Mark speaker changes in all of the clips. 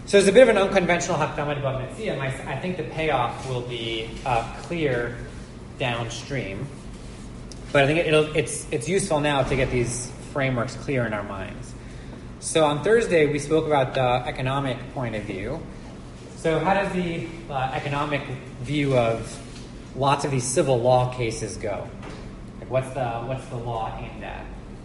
Speaker 1: So there's a bit of an unconventional hakdama de bava metzia. I think the payoff will be clear downstream, but I think it's useful now to get these frameworks clear in our minds. So on Thursday we spoke about the economic point of view. So how does the economic view of lots of these civil law cases go? Like what's the law aimed at?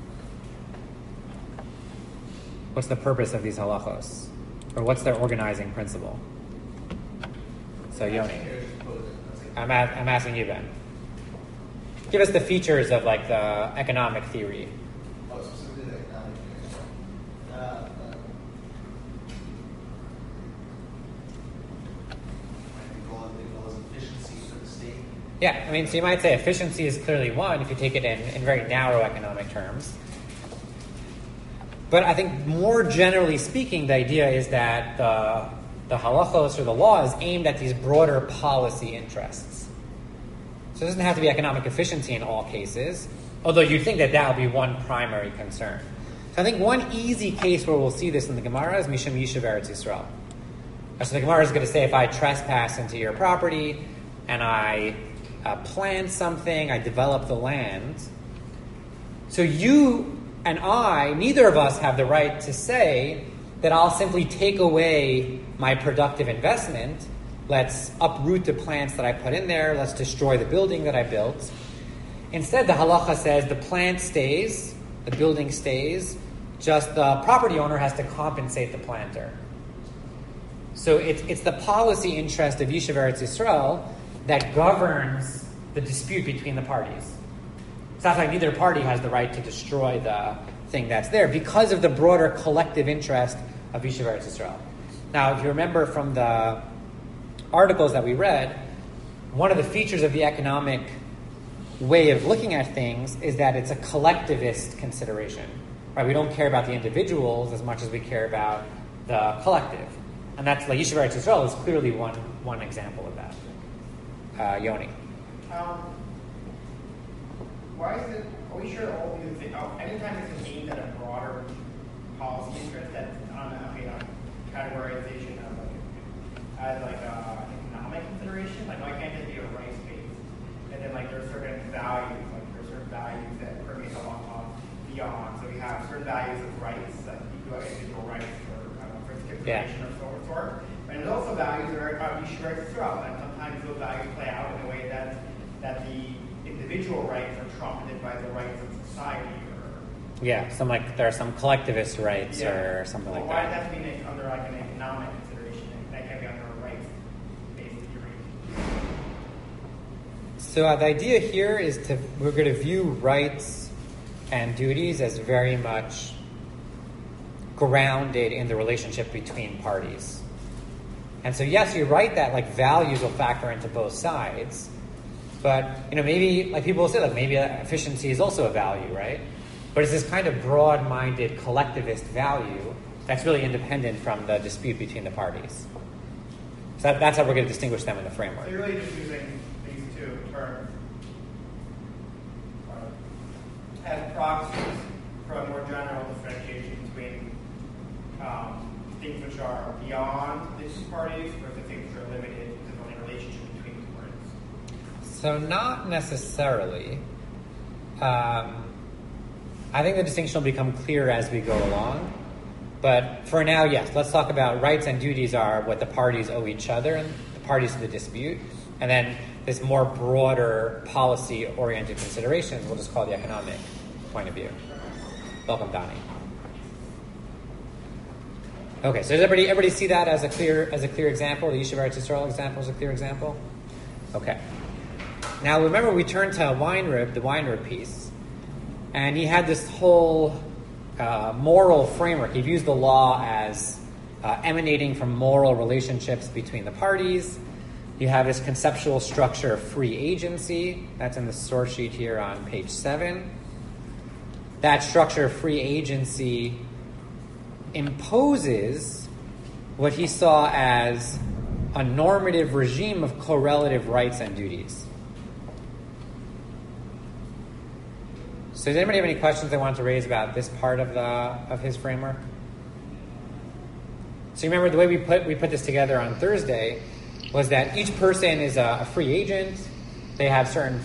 Speaker 1: What's the purpose of these halachos? Or what's their organizing principle? So Yoni, I'm asking you, Ben. Give us the features of like the economic theory.
Speaker 2: Oh, specifically the economic theory. The goal is efficiency for the state.
Speaker 1: Yeah, I mean, so you might say efficiency is clearly one if you take it in very narrow economic terms. But I think more generally speaking, the idea is that the halachos or the law is aimed at these broader policy interests. So it doesn't have to be economic efficiency in all cases, although you'd think that would be one primary concern. So I think one easy case where we'll see this in the Gemara is Mishum Yishuv Eretz Yisrael. So the Gemara is going to say if I trespass into your property and I plant something, I develop the land, so you and I, neither of us have the right to say that I'll simply take away my productive investment. Let's uproot the plants that I put in there. Let's destroy the building that I built. Instead, the halacha says the plant stays, the building stays, just the property owner has to compensate the planter. So it's the policy interest of Yishuv Eretz Yisrael that governs the dispute between the parties. It's not like neither party has the right to destroy the thing that's there because of the broader collective interest of Yishuv Eretz Yisrael. Now, if you remember from the articles that we read, one of the features of the economic way of looking at things is that it's a collectivist consideration. Right? We don't care about the individuals as much as we care about the collective. And that's like Yishuv Eretz Yisrael is clearly one example of that. Yoni.
Speaker 3: Why is it, are we sure all these things, anytime it's aimed at a broader policy interest that's on a categorization of as economic consideration, like why can't it be a rights based? And then like there's certain values, that permeate along beyond. So we have certain values of rights, like individual rights or discrimination or so forth. And there's also values that are about Yishuv Eretz Yisrael, and sometimes those values play out in a way that the individual rights are trumpeted by the rights of society.
Speaker 1: There are some collectivist rights or something like that.
Speaker 3: Why does that have to be under like an economic consideration? That can't be under a rights-based theory.
Speaker 1: So the idea here is we're going to view rights and duties as very much grounded in the relationship between parties. And so yes, you're right that like values will factor into both sides. But maybe like people will say like maybe efficiency is also a value, right? But it's this kind of broad-minded collectivist value that's really independent from the dispute between the parties. So that's how we're going to distinguish them in the framework.
Speaker 3: So you're really just using these two terms as proxies for a more general differentiation between things which are beyond the two parties versus things which are limited to the only relationship between the parties.
Speaker 1: So not necessarily. I think the distinction will become clearer as we go along. But for now, yes, let's talk about rights and duties are what the parties owe each other and the parties to the dispute. And then this more broader policy-oriented considerations we'll just call the economic point of view. Welcome, Donnie. Okay, so does everybody see that as a clear example? The Yishuv Eretz Yisrael example is a clear example? Okay. Now remember we turned to the Weinrib piece, and he had this whole moral framework. He views the law as emanating from moral relationships between the parties. You have this conceptual structure of free agency. That's in the source sheet here on page 7. That structure of free agency imposes what he saw as a normative regime of correlative rights and duties. So does anybody have any questions they want to raise about this part of his framework? So you remember the way we put this together on Thursday was that each person is a free agent. They have certain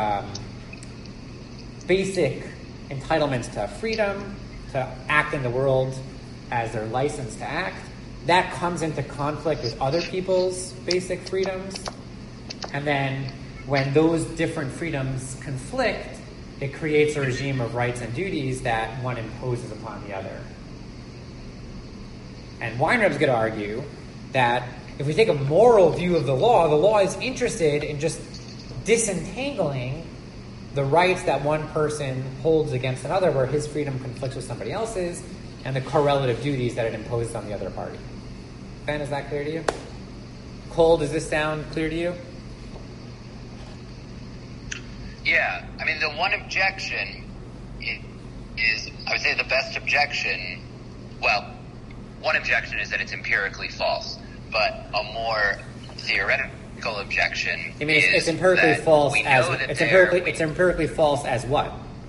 Speaker 1: basic entitlements to freedom, to act in the world as they're licensed to act. That comes into conflict with other people's basic freedoms. And then when those different freedoms conflict, it creates a regime of rights and duties that one imposes upon the other. And Weinreb's going to argue that if we take a moral view of the law is interested in just disentangling the rights that one person holds against another, where his freedom conflicts with somebody else's, and the correlative duties that it imposes on the other party. Ben, is that clear to you? Cole, does this sound clear to you?
Speaker 4: Yeah, I mean, the one objection is, I would say the best objection, well, one objection is that it's empirically false, but a more theoretical objection
Speaker 1: I mean, it's empirically false as it's empirically false as what?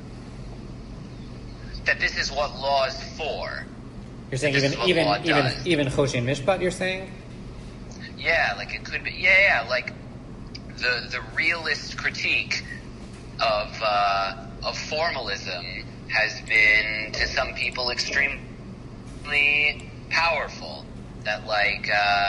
Speaker 4: That this is what law is for.
Speaker 1: You're saying even Choshen Mishpat, you're saying?
Speaker 4: Yeah, like it could be. Yeah, like the realist critique of formalism has been to some people extremely powerful. That like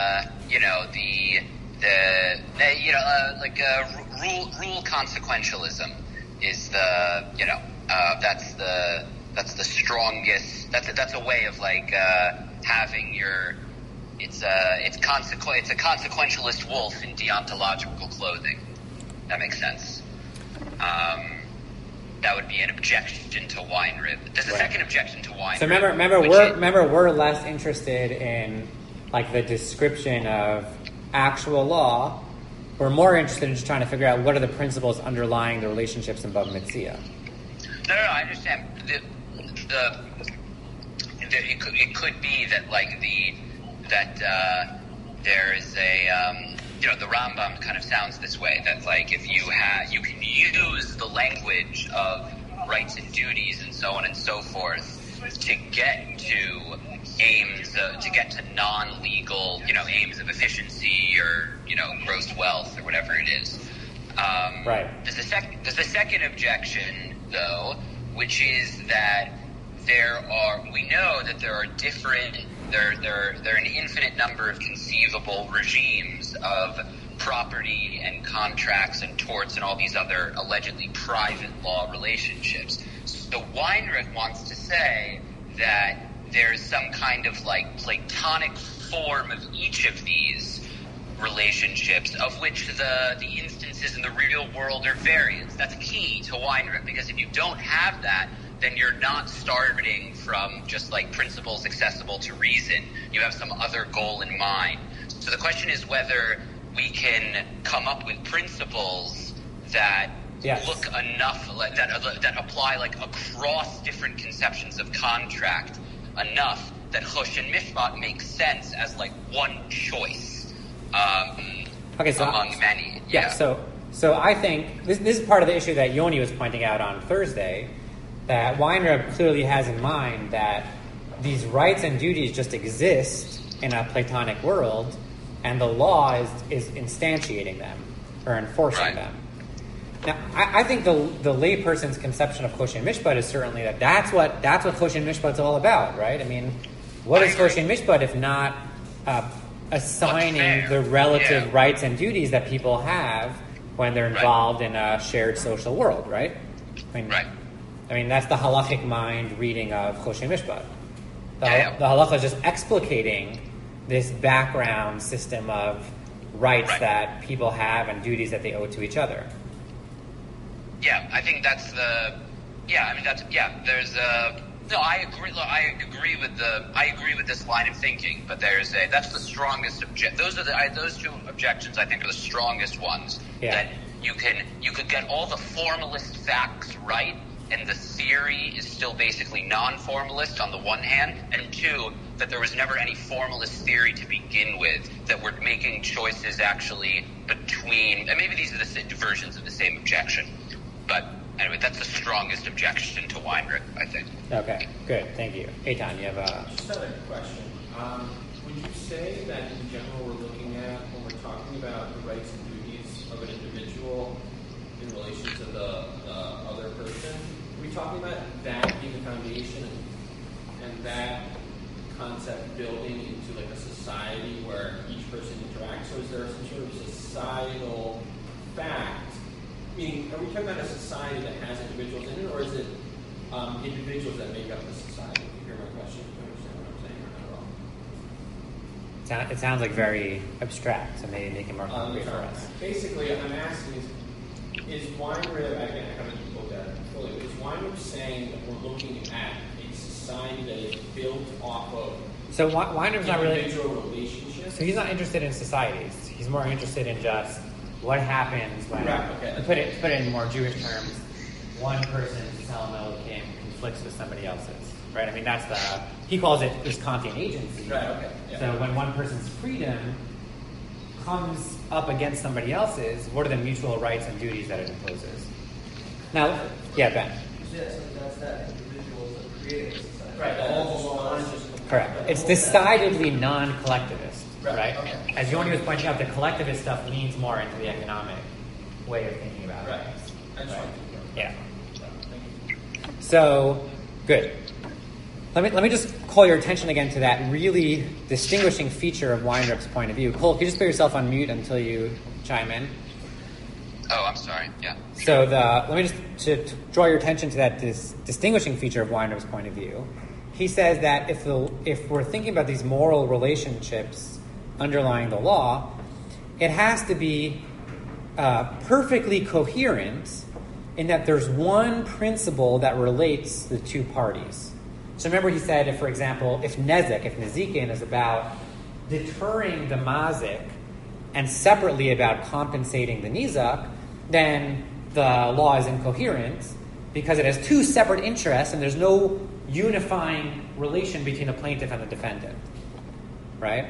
Speaker 4: rule consequentialism is the that's the strongest. That's a way of like having your. It's a consequentialist wolf in deontological clothing. That makes sense. That would be an objection to Weinrib. There's a second objection to Weinrib.
Speaker 1: So remember, we're less interested in like the description of actual law. We're more interested in just trying to figure out what are the principles underlying the relationships in Bava Metzia.
Speaker 4: No, I understand. It could be that like there is a the Rambam kind of sounds this way, that like if you can use the language of rights and duties and so on and so forth to get to aims to get to non-legal aims of efficiency or gross wealth or whatever it is.
Speaker 1: Right.
Speaker 4: There's a second objection though, which is that we know that there are an infinite number of conceivable regimes of property and contracts and torts and all these other allegedly private law relationships. So Weinreich wants to say that there's some kind of like Platonic form of each of these relationships, of which the instances in the real world are variants. That's key to Weinreich, because if you don't have that, then you're not starting from just like principles accessible to reason. You have some other goal in mind. So the question is whether we can come up with principles that look enough, that apply like across different conceptions of contract enough that Choshen Mishpat makes sense as like one choice among many.
Speaker 1: Yeah. So I think this is part of the issue that Yoni was pointing out on Thursday, that Weinreb clearly has in mind that these rights and duties just exist in a Platonic world, and the law is instantiating them or enforcing them. Now, I think the layperson's conception of Choshen Mishpat is certainly that's what Choshen Mishpat's all about, right? I mean, what is Choshen Mishpat if not assigning the relative rights and duties that people have when they're involved in a shared social world, right? I mean, that's the halachic mind reading of Choshen Mishpat. The halacha is just explicating this background system of rights that people have and duties that they owe to each other.
Speaker 4: Yeah, I think that's the. Yeah, I mean there's a. No, I agree. I agree with this line of thinking, but that's the strongest those two objections I think are the strongest ones. Yeah. That you could get all the formalist facts right, and the theory is still basically non-formalist on the one hand, and two, that there was never any formalist theory to begin with, that we're making choices actually between, and maybe these are the versions of the same objection, but anyway, that's the strongest objection to Weinrich, I think.
Speaker 1: Okay, good, thank you. Eitan, you have a...
Speaker 2: Just another question. When
Speaker 5: would you say that in general we're looking at, when we're talking about the rights and duties of an individual in relation to the other person, are we talking about that being the foundation and that concept building into like a society where each person interacts, or is there some sort of societal fact? Meaning, are we talking about a society that has individuals in it, or is it individuals that make up the society? You hear my question? Do you understand what I'm saying, or not at all?
Speaker 1: It sounds like very abstract, so maybe make it more concrete for us.
Speaker 5: Basically, I'm asking is Weinrib, I haven't looked at it fully, is Weinrib saying that we're looking at a society that is built off of
Speaker 1: So Weinrib's not really.
Speaker 5: individual relationships?
Speaker 1: So he's not interested in societies. He's more interested in just what happens when,
Speaker 5: Right, okay.
Speaker 1: to put it in more Jewish terms, one person's Salom Elohim conflicts with somebody else's, right? I mean, that's he calls it this Kantian agency.
Speaker 5: Right, okay. Yeah.
Speaker 1: So when one person's freedom comes up against somebody else's, what are the mutual rights and duties that it imposes? Now, yeah, Ben.
Speaker 2: Yeah, so that's that individuals that create a society.
Speaker 5: Right,
Speaker 2: All the laws just
Speaker 1: Correct. It's decidedly non-collectivist, right?
Speaker 5: Okay.
Speaker 1: As Yoni was pointing out, the collectivist stuff leans more into the economic way of thinking about
Speaker 5: Right.
Speaker 1: things.
Speaker 5: I just wanted to
Speaker 1: Yeah.
Speaker 5: Thank you.
Speaker 1: So, good. Let me just call your attention again to that really distinguishing feature of Weinrib's point of view. Cole, can you just put yourself on mute until you chime in?
Speaker 4: Oh, I'm sorry. Yeah.
Speaker 1: So let me just to draw your attention to that distinguishing feature of Weinrib's point of view. He says that if we're thinking about these moral relationships underlying the law, it has to be perfectly coherent in that there's one principle that relates the two parties. So remember he said, if, for example, if Nezikin is about deterring the mazik and separately about compensating the nizak, then the law is incoherent because it has two separate interests and there's no unifying relation between the plaintiff and the defendant, right?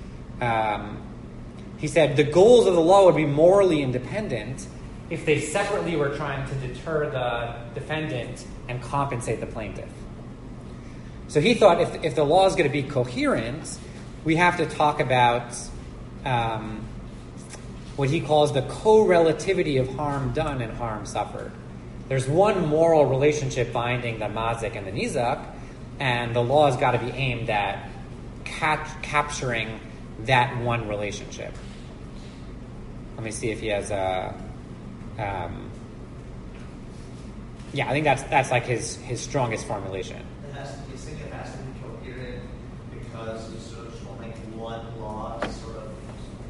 Speaker 1: He said the goals of the law would be morally independent if they separately were trying to deter the defendant and compensate the plaintiff. So he thought if the law is going to be coherent, we have to talk about what he calls the correlativity of harm done and harm suffered. There's one moral relationship binding the mazik and the nizak, and the law has got to be aimed at capturing that one relationship. Let me see if he has a... I think that's like his strongest formulation.
Speaker 2: It has to be coherent because you sort of just want like one law to sort of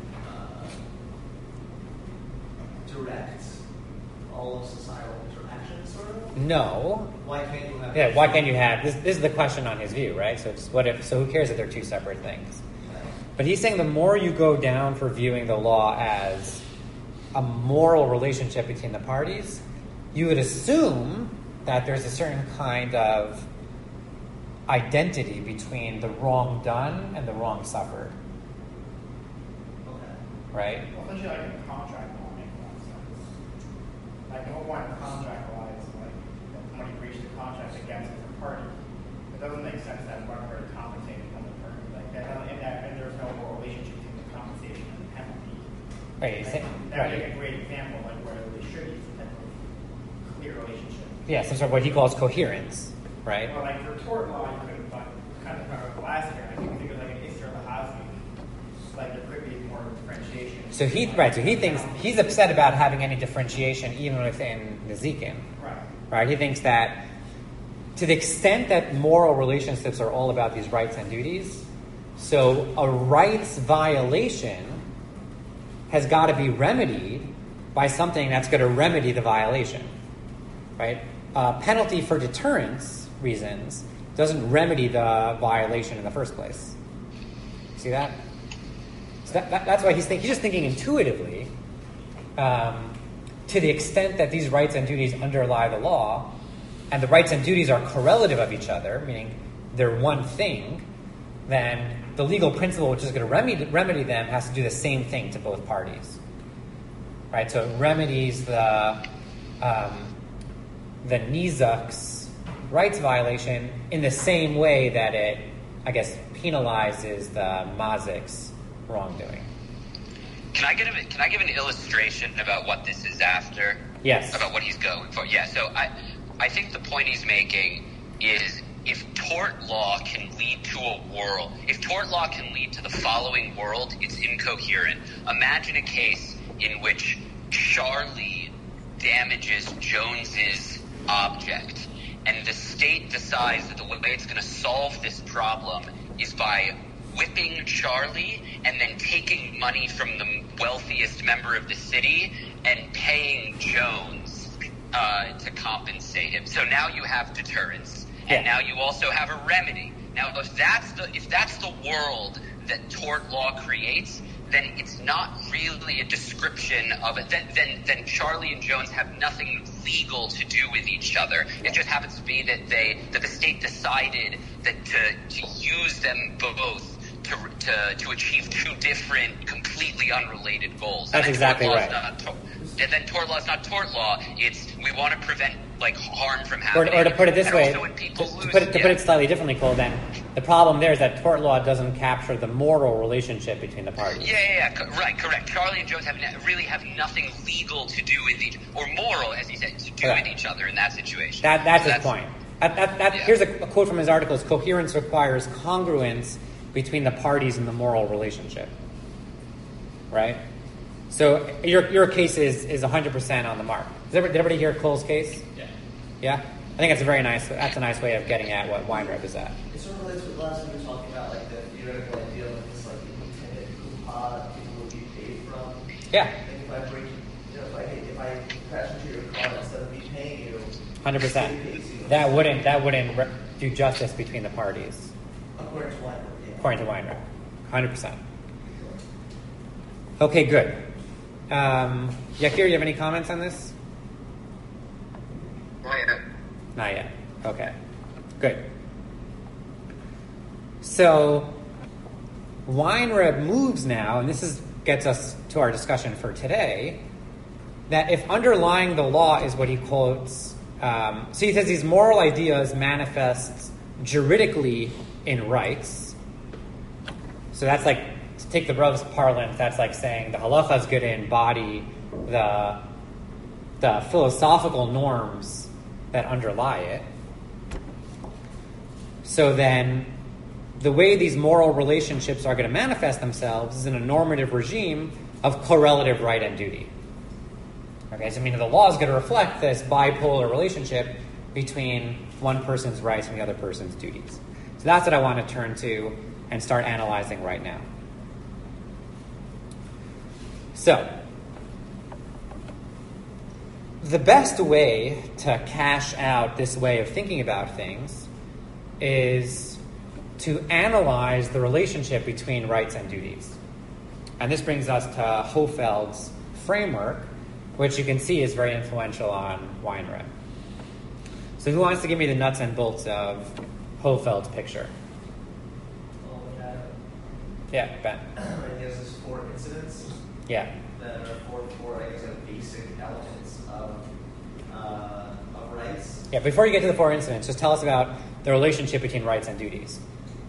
Speaker 2: direct all of societal interactions, sort of?
Speaker 1: No.
Speaker 2: Why can't you have...
Speaker 1: Yeah, why can't you have... This is the question on his view, right? So it's so who cares if they're two separate things? But he's saying the more you go down for viewing the law as a moral relationship between the parties, you would assume that there's a certain kind of identity between the wrong done and the wrong suffered.
Speaker 2: Okay.
Speaker 1: Right?
Speaker 3: Well, essentially, like in contract law makes a lot of sense. Like the whole point of contract law is like when you breach the contract against a different party. It doesn't make sense that one party compensates another party. Like that, and there's no moral relationship between the compensation and the penalty.
Speaker 1: Right.
Speaker 3: That would be a great example, like where there should be some type of clear relationship.
Speaker 1: Yeah, some sort of what he calls coherence, right?
Speaker 3: Well, like for tort law, you could have kind of remember last year. I think it was like an Isser Lahazi. Like there could be more differentiation.
Speaker 1: So he thinks he's upset about having any differentiation even within Nezikin. Right? He thinks that to the extent that moral relationships are all about these rights and duties, so a rights violation has got to be remedied by something that's going to remedy the violation, right? Penalty for deterrence reasons doesn't remedy the violation in the first place. See that? So that's why he's just thinking intuitively. To the extent that these rights and duties underlie the law, and the rights and duties are correlative of each other, meaning they're one thing, then the legal principle which is going to remedy them has to do the same thing to both parties. Right? So it remedies the nizak's rights violation in the same way that it, I guess, penalizes the mazik's wrongdoing.
Speaker 4: Can I give an illustration about what this is after?
Speaker 1: Yes.
Speaker 4: About what he's going for? Yeah. So I think the point he's making is if tort law can lead to a world, if tort law can lead to the following world, it's incoherent. Imagine a case in which Charlie damages Jones's object, and the state decides that the way it's going to solve this problem is by whipping Charlie and then taking money from the wealthiest member of the city and paying Jones to compensate him. So now you have deterrence, and now you also have a remedy. Now, if that's the world that tort law creates, then it's not really a description of it. Then Charlie and Jones have nothing legal to do with each other. It just happens to be that the state decided that to use them both to achieve two different, completely unrelated goals.
Speaker 1: That's exactly right.
Speaker 4: And then tort law is not tort law. It's we want to prevent harm from happening.
Speaker 1: Or to put it this way,
Speaker 4: to
Speaker 1: put it slightly differently, Cole. Then the problem there is that tort law doesn't capture the moral relationship between the parties.
Speaker 4: Right, correct. Charlie and Jones really have nothing legal to do with or moral, as he said, to do with each other in that situation.
Speaker 1: That's his point. Here's a quote from his article: is coherence requires congruence between the parties in the moral relationship. Right? So your case is 100% on the mark. Did everybody hear Cole's case?
Speaker 5: Yeah.
Speaker 1: Yeah? I think that's a nice way of getting at what Weinreb is at.
Speaker 2: It sort of relates to the last time we were talking about the theoretical idea of this intended coupon people would be paid from.
Speaker 1: Yeah.
Speaker 2: And if I break, if I crash into your car instead of me paying you,
Speaker 1: 100%. That wouldn't do justice between the parties.
Speaker 2: According to Weinreb. Yeah.
Speaker 1: According to Weinreb. 100%. Okay, good. Yakir, you have any comments on this? Not yet. Okay. Good. So, Weinreb moves now, and this gets us to our discussion for today, that if underlying the law is what he quotes, so he says these moral ideas manifest juridically in rights. So that's to take the brother's parlance, that's like saying the halacha is going to embody the philosophical norms that underlie it. So then, the way these moral relationships are going to manifest themselves is in a normative regime of correlative right and duty. Okay, so the law is going to reflect this bipolar relationship between one person's rights and the other person's duties. So that's what I want to turn to and start analyzing right now. So, the best way to cash out this way of thinking about things is to analyze the relationship between rights and duties. And this brings us to Hofeld's framework, which you can see is very influential on Weinreb. So who wants to give me the nuts and bolts of Hofeld's picture? Yeah, Ben.
Speaker 2: He has this 4 incidents.
Speaker 1: Yeah.
Speaker 2: That are four basic elements of rights.
Speaker 1: Yeah, before you get to the 4 incidents, just tell us about the relationship between rights and duties.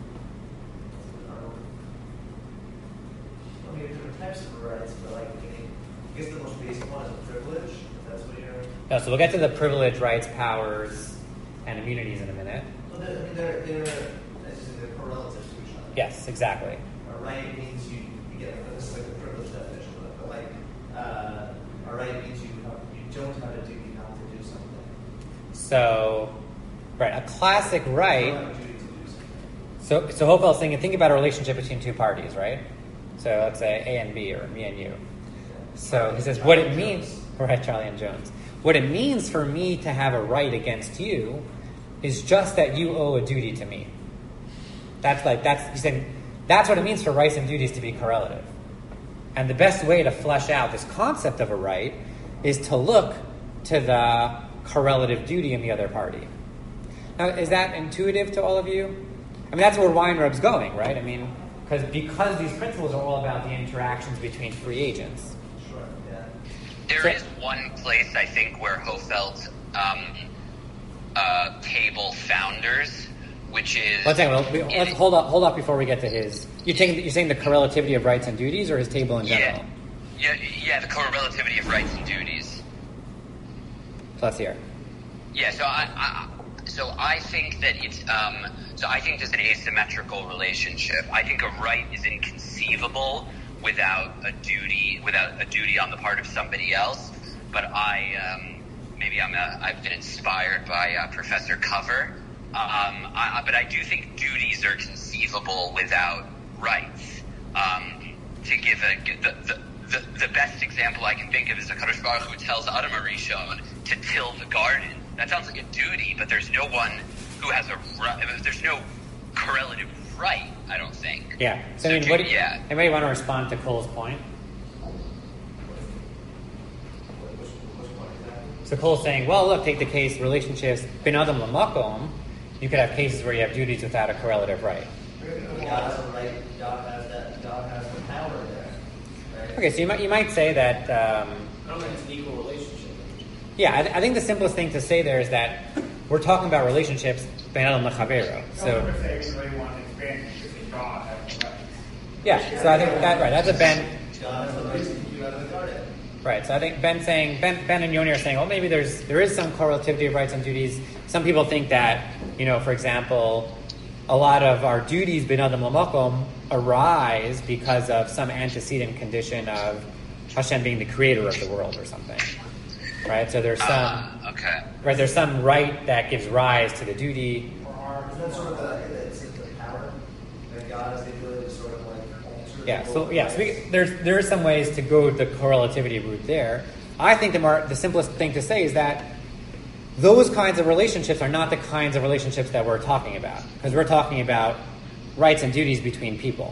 Speaker 2: There are different types of rights, but I guess the most basic one is privilege, if that's what you're...
Speaker 1: No, so we'll get to the privilege, rights, powers, and immunities in a minute.
Speaker 2: Well, they're correlative to each other.
Speaker 1: Yes, exactly.
Speaker 2: A right means you get, this is the privilege definition of it, but a right means you don't have a duty not to do something.
Speaker 1: So, right, a classic
Speaker 2: You
Speaker 1: right.
Speaker 2: don't have a duty to do something.
Speaker 1: So Hofeld's saying, think about a relationship between two parties, right? So let's say A and B, or me and you. So he says, what it means, right, Charlie and Jones. What it means for me to have a right against you is just that you owe a duty to me. He's saying, that's what it means for rights and duties to be correlative. And the best way to flesh out this concept of a right is to look to the correlative duty in the other party. Now, is that intuitive to all of you? That's where Weinreb's going, right? Because these principles are all about the interactions between free agents.
Speaker 2: Sure, yeah.
Speaker 4: There is one place, I think, where Hofeld's table founders which is...
Speaker 1: Let's hold up before we get to his... You're saying the correlativity of rights and duties, or his table in general?
Speaker 4: Yeah, the correlativity of rights and duties.
Speaker 1: So let's hear.
Speaker 4: Yeah, so I think that it's... So I think there's an asymmetrical relationship. I think a right is inconceivable without a duty on the part of somebody else. But I've been inspired by Professor Cover. But I do think duties are conceivable without rights. To give the best example I can think of is HaKadosh Baruch Hu tells Adam HaRishon to till the garden. That sounds like a duty, but there's no one who has a right. There's no correlative right, I don't think.
Speaker 1: Yeah. So anybody want to respond to Cole's point? So Cole's saying, well, look, take the case relationships bin adam lamakom. You could have cases where you have duties without a correlative right.
Speaker 2: God has a right. God has the power there. Right?
Speaker 1: Okay, so you might say that.
Speaker 5: I don't think it's an equal relationship.
Speaker 1: Yeah, I think the simplest thing to say there is that we're talking about relationships bin adam lechavero. So. Yeah, so I think that's a Ben.
Speaker 2: God has the right to keep you out of the garden.
Speaker 1: Right, so I think Ben and Yoni are saying, well, maybe there is some correlativity of rights and duties. Some people think that, for example, a lot of our duties bin adam lamakom arise because of some antecedent condition of Hashem being the creator of the world or something. Right, so there's some right. There's some right that gives rise to the duty.
Speaker 2: Isn't that sort of the power that God has the ability to sort of like alter?
Speaker 1: There are some ways to go the correlativity route there. I think the simplest thing to say is that those kinds of relationships are not the kinds of relationships that we're talking about, because we're talking about rights and duties between people.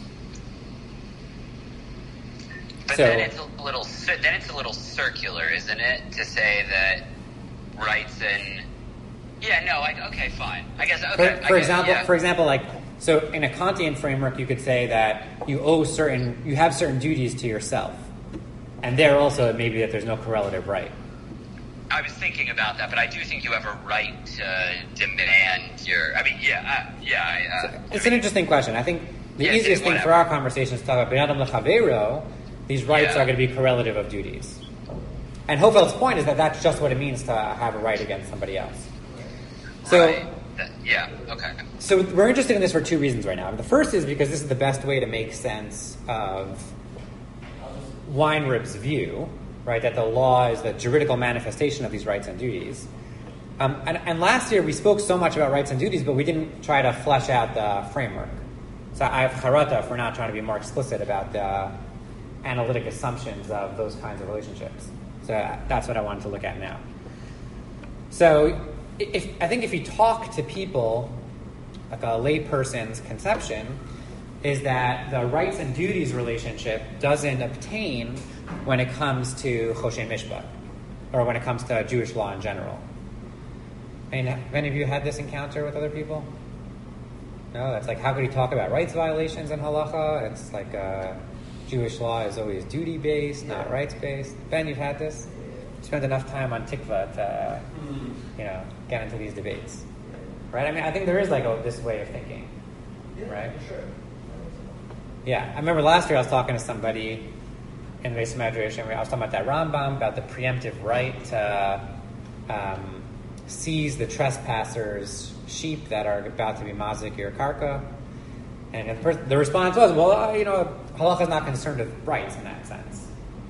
Speaker 4: But then it's a little circular, isn't it, to say that rights and okay, fine. I guess
Speaker 1: For example, like so in a Kantian framework, you could say that you have certain duties to yourself, and there also maybe that there's no correlative right.
Speaker 4: I was thinking about that, but I do think you have a right to demand your.
Speaker 1: It's an interesting question. I think the easiest thing for our conversation is to talk about bin adam lechavero. These rights are going to be correlative of duties. And Hofeld's point is that that's just what it means to have a right against somebody else. So,
Speaker 4: okay.
Speaker 1: So we're interested in this for two reasons right now. The first is because this is the best way to make sense of Weinrib's view, right, that the law is the juridical manifestation of these rights and duties. And last year we spoke so much about rights and duties, but we didn't try to flesh out the framework. So I have charata for not trying to be more explicit about the analytic assumptions of those kinds of relationships. So that's what I wanted to look at now. So I think if you talk to people, like a layperson's conception, is that the rights and duties relationship doesn't obtain when it comes to Choshen Mishpat, or when it comes to Jewish law in general. I mean, have any of you had this encounter with other people? No, that's like, how could you talk about rights violations in halacha? It's like Jewish law is always duty-based, not rights-based. Ben, you've had this? You spent enough time on Tikva to, get into these debates, right? I mean, I think there is like this way of thinking, right?
Speaker 2: Sure.
Speaker 1: Yeah, I remember last year I was talking to somebody in the Beis Medrash, and I was talking about that Rambam, about the preemptive right to seize the trespassers' sheep that are about to be mazik your karka. And the response was, halacha is not concerned with rights in that sense.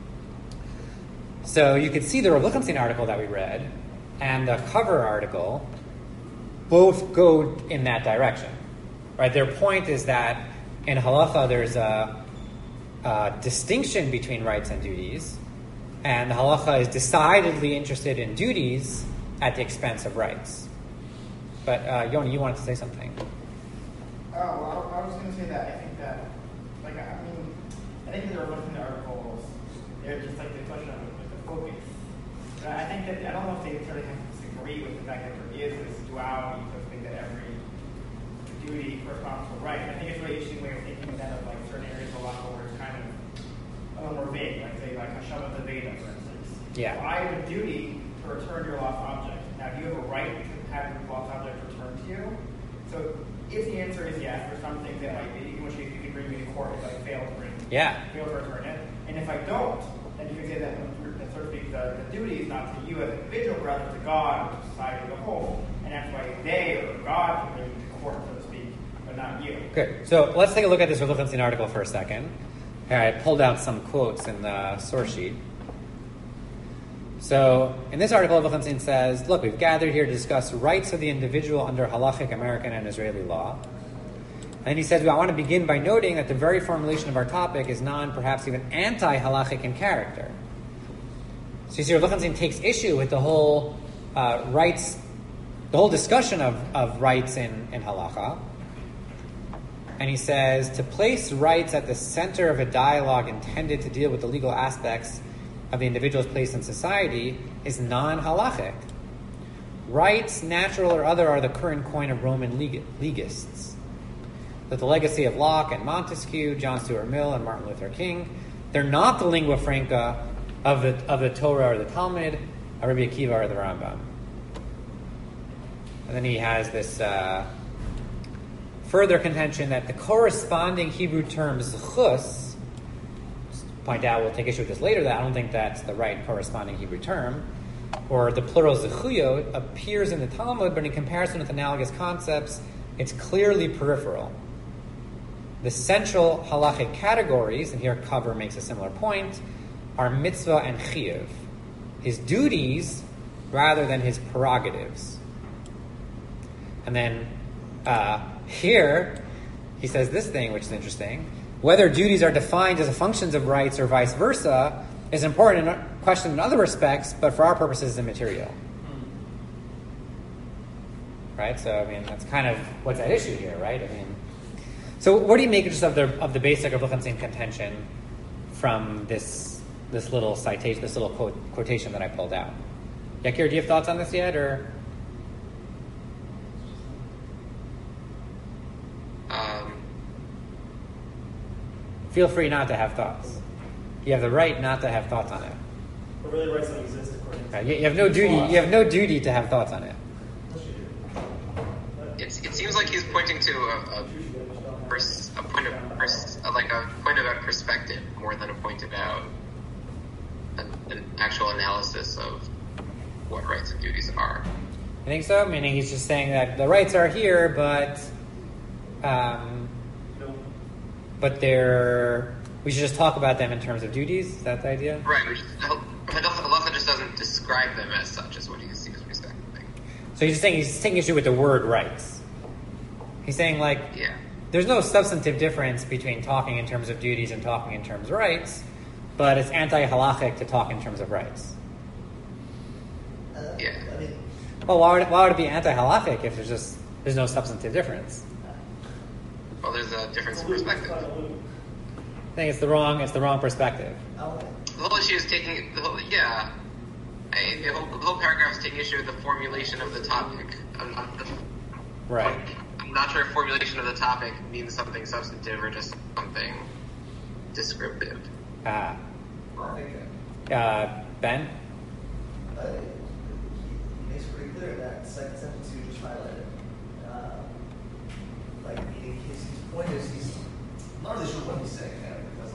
Speaker 1: So you could see the Rav Lichtenstein article that we read and the cover article both go in that direction. Right? Their point is that in halacha there's a distinction between rights and duties, and the halacha is decidedly interested in duties at the expense of rights. But Yoni, you wanted to say something.
Speaker 3: Well, I was going to say that I think that, I think they're looking at articles, they're just like the question of the focus. But I think that, I don't know if they necessarily have to disagree with the fact that there is this duality, so to think that every duty corresponds to a right. I think it's a really interesting way of thinking of that, of like certain areas of law where it's kind of a little more vague, like say like Hashem of the Veda, for instance.
Speaker 1: Yeah.
Speaker 3: So I have a duty to return your lost object. Now, do you have a right to have your lost object returned to you? So if the answer is yes, for some things it might be, in which case you can bring me to court if I fail to return it. And if I don't, then you can say that so to speak, the duty is not to you as an individual, but rather to God or to society as a whole. And that's why they or God can bring you to court, so to speak, but not you.
Speaker 1: Good. So let's take a look at this Reluctancy article for a second. Here, I pulled out some quotes in the source sheet. So in this article, Reluctancy says, look, we've gathered here to discuss rights of the individual under halachic American and Israeli law. And he says, I want to begin by noting that the very formulation of our topic is perhaps even anti-halachic in character. So you see, Reluctancy takes issue with the whole rights, the whole discussion of rights in halacha. And he says, to place rights at the center of a dialogue intended to deal with the legal aspects of the individual's place in society is non-halachic. Rights, natural or other, are the current coin of Roman legists. That the legacy of Locke and Montesquieu, John Stuart Mill, and Martin Luther King, they're not the lingua franca of the Torah or the Talmud, or Rabbi Akiva or the Rambam. And then he has this further contention that the corresponding Hebrew term zechus, point out, we'll take issue with this later, that I don't think that's the right corresponding Hebrew term, or the plural zechuyot, appears in the Talmud, but in comparison with analogous concepts, it's clearly peripheral. The central halachic categories, and here Cover makes a similar point, are mitzvah and chiyuv, his duties rather than his prerogatives. And then here he says this thing, which is interesting. Whether duties are defined as functions of rights or vice versa is important and questioned in other respects, but for our purposes is immaterial. Right? So, I mean, that's kind of what's at issue here, right? I mean, so what do you make just of the basic of Reluctancy contention from this little citation, this little quotation that I pulled out? Yakir, do you have thoughts on this yet, or? Feel free not to have thoughts. You have the right not to have thoughts on it.
Speaker 6: But really, rights don't exist according to.
Speaker 1: You have no duty. You have no duty to have thoughts on it.
Speaker 7: It seems like he's pointing to a point about perspective more than a point about an actual analysis of what rights and duties are.
Speaker 1: I think so. Meaning he's just saying that the rights are here, but we should just talk about them in terms of duties. Is that the idea?
Speaker 7: Right. Allah just doesn't describe them as such, is what he sees respectively.
Speaker 1: So he's taking issue with the word rights. He's saying, there's no substantive difference between talking in terms of duties and talking in terms of rights, but it's anti-halachic to talk in terms of rights.
Speaker 7: Yeah.
Speaker 1: Well, why would it be anti-halachic if there's no substantive difference?
Speaker 7: Well, there's a difference in perspective.
Speaker 1: I think it's the wrong perspective.
Speaker 7: The whole issue is the whole paragraph is taking issue with the formulation of the topic.
Speaker 1: Right.
Speaker 7: I'm not sure if formulation of the topic means something substantive or just something descriptive.
Speaker 2: I think
Speaker 1: Ben?
Speaker 2: he makes pretty clear that second sentence you just highlighted. His point is he's not really sure what he's saying there, because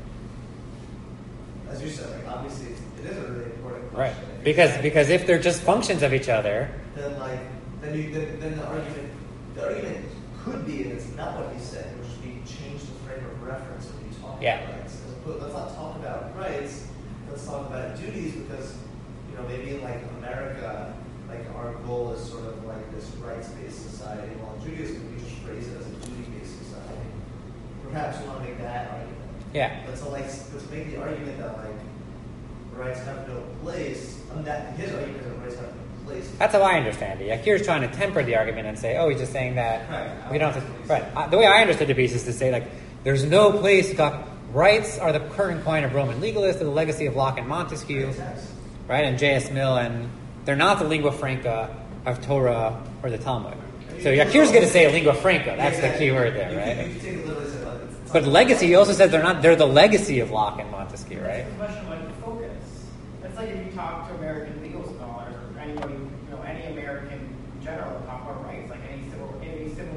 Speaker 2: as you said, obviously it is a really important question.
Speaker 1: Right. Because if they're just functions of each other,
Speaker 2: then the argument could be, and it's not what he said, which would be change the frame of reference when you talk about rights. Let's not talk about rights. Let's talk about duties, because maybe in America, our goal is sort of this rights-based society, while Judaism we just phrase it as a duty-based society. Perhaps you want to make that argument.
Speaker 1: Yeah.
Speaker 2: But to make the argument that rights have no place, his argument is that rights have no place.
Speaker 1: That's how I understand it. Yakir's trying to temper the argument and say, he's just saying that we don't have to. Right. The way I understood the piece is to say there's no place to talk. Rights are the current coin of Roman legalists, the legacy of Locke and Montesquieu, right, and J.S. Mill, and they're not the lingua franca of Torah or the Talmud. So Yakir's going to say lingua franca. That's the key word there, right? But legacy, he also says they're the legacy of Locke and Montesquieu, right?
Speaker 3: It's a question of focus. It's like if you talk to American legal scholars or anybody, any American in general, talk about rights, like any civil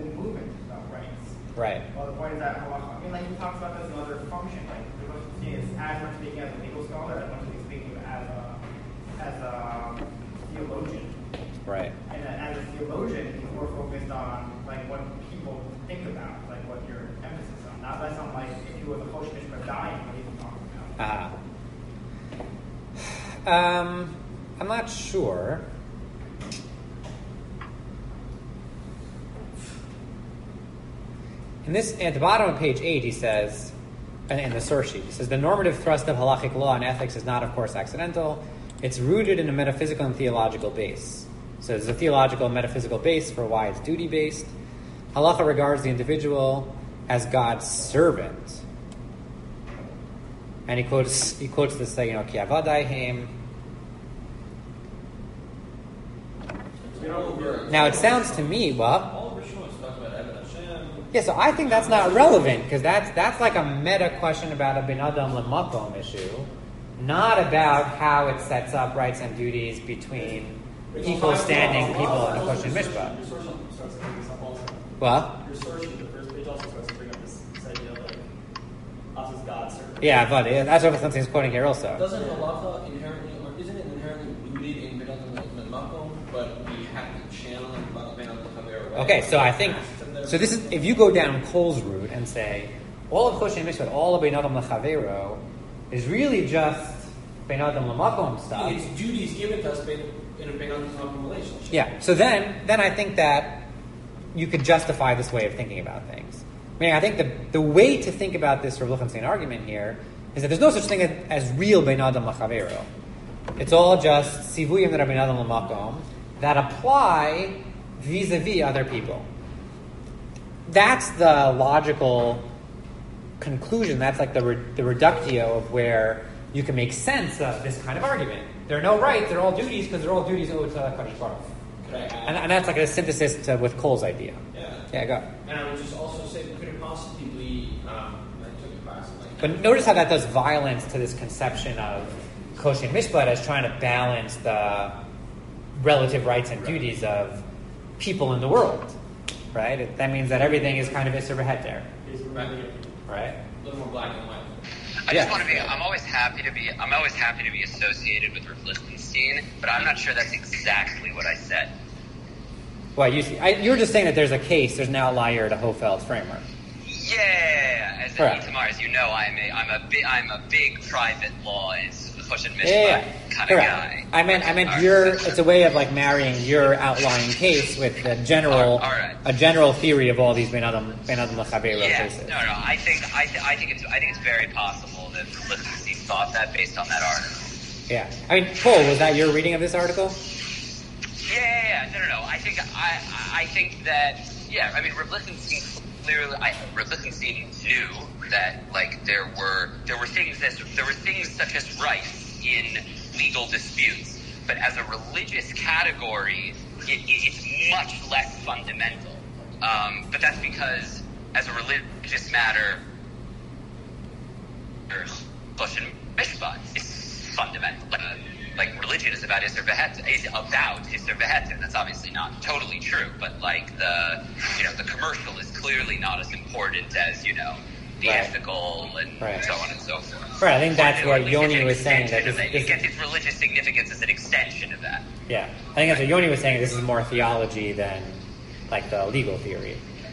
Speaker 1: Right.
Speaker 3: Well, the point is that halacha. I mean, like he talks about this in other functions. Like he is as much speaking as a legal scholar as much as he's speaking as a theologian.
Speaker 1: Right.
Speaker 3: And as a theologian, he's more focused on like what people think about, like what your emphasis on, not less on like if you were the Choshen Mishpat dying, what he's talking about.
Speaker 1: I'm not sure. At the bottom of page 8, he says, in the source sheet, he says, the normative thrust of halachic law and ethics is not, of course, accidental. It's rooted in a metaphysical and theological base. So there's a theological and metaphysical base for why it's duty-based. Halacha regards the individual as God's servant. And he quotes this, ki avadai heim. Now it sounds to me, yeah, so I think that's not relevant, because that's like a meta question about a bin adam lemakom issue, not about how it sets up rights and duties between equal standing people in the Choshen Mishpat.
Speaker 6: Your source starts to bring this up also.
Speaker 1: What?
Speaker 6: Your source in the first page also starts to bring up this idea of like us as God's servant.
Speaker 1: Yeah, but that's what something's quoting here also.
Speaker 5: Doesn't halacha inherently, or isn't it inherently rooted in bin adam lemakom, but we have to channel bin adam l'chaver?
Speaker 1: Okay, so I think, this is, if you go down Cole's route and say, all of Choshen Mishpat, all of bin adam l'chavero, is really just bin adam l'makom stuff.
Speaker 5: It's duties given to us in a bin adam l'makom relationship.
Speaker 1: Yeah, so then I think that you could justify this way of thinking about things. I mean, I think the way to think about this Rav Lichtenstein argument here is that there's no such thing as real bin adam l'chavero. It's all just sivuyim that are bin adam l'makom that apply vis-a-vis other people. That's the logical conclusion. That's like the reductio of where you can make sense of this kind of argument. There are no rights; they're all duties because they're all duties owed to Kadosh Baruch Hu. And that's like a synthesis with Cole's idea. Yeah, go.
Speaker 5: And I would just also say, could it possibly be? I took a class.
Speaker 1: But notice how that does violence to this conception of Choshen Mishpat as trying to balance the relative rights and duties of people in the world. Right? That means that everything is kind of Isser V'Heter. Right?
Speaker 5: A little more black and white.
Speaker 4: I just want to be. I'm always happy to be associated with Rav Lichtenstein, but I'm not sure that's exactly what I said.
Speaker 1: Well, you're just saying that there's a case, there's an outlier to Hofeld's framework.
Speaker 4: Yeah, as Itamar, as you know, I'm a big private law and Choshen Mishpat kind of guy.
Speaker 1: I meant it's a way of like marrying your outlying case with the general a general theory of all these ben adam l'chavero cases.
Speaker 4: No. I think it's very possible that Lichtenstein thought that based on that article.
Speaker 1: Yeah. I mean, Paul, was that your reading of this article?
Speaker 4: Yeah. No. I think that I mean, Rav Lichtenstein clearly. Rav Lichtenstein knew that like there were things such as rights in legal disputes, but as a religious category, it's much less fundamental. But that's because as a religious matter, Choshen Mishpat is fundamental. Like religion is about Isser V'Heter. That's obviously not totally true, but like the commercial is clearly not as important as the ethical and so on and so forth.
Speaker 1: Right, I think that's what Yoni was saying. That
Speaker 4: it gets its religious significance as an extension of that.
Speaker 1: Yeah, I think that's what Yoni was saying. This is more theology than like the legal theory.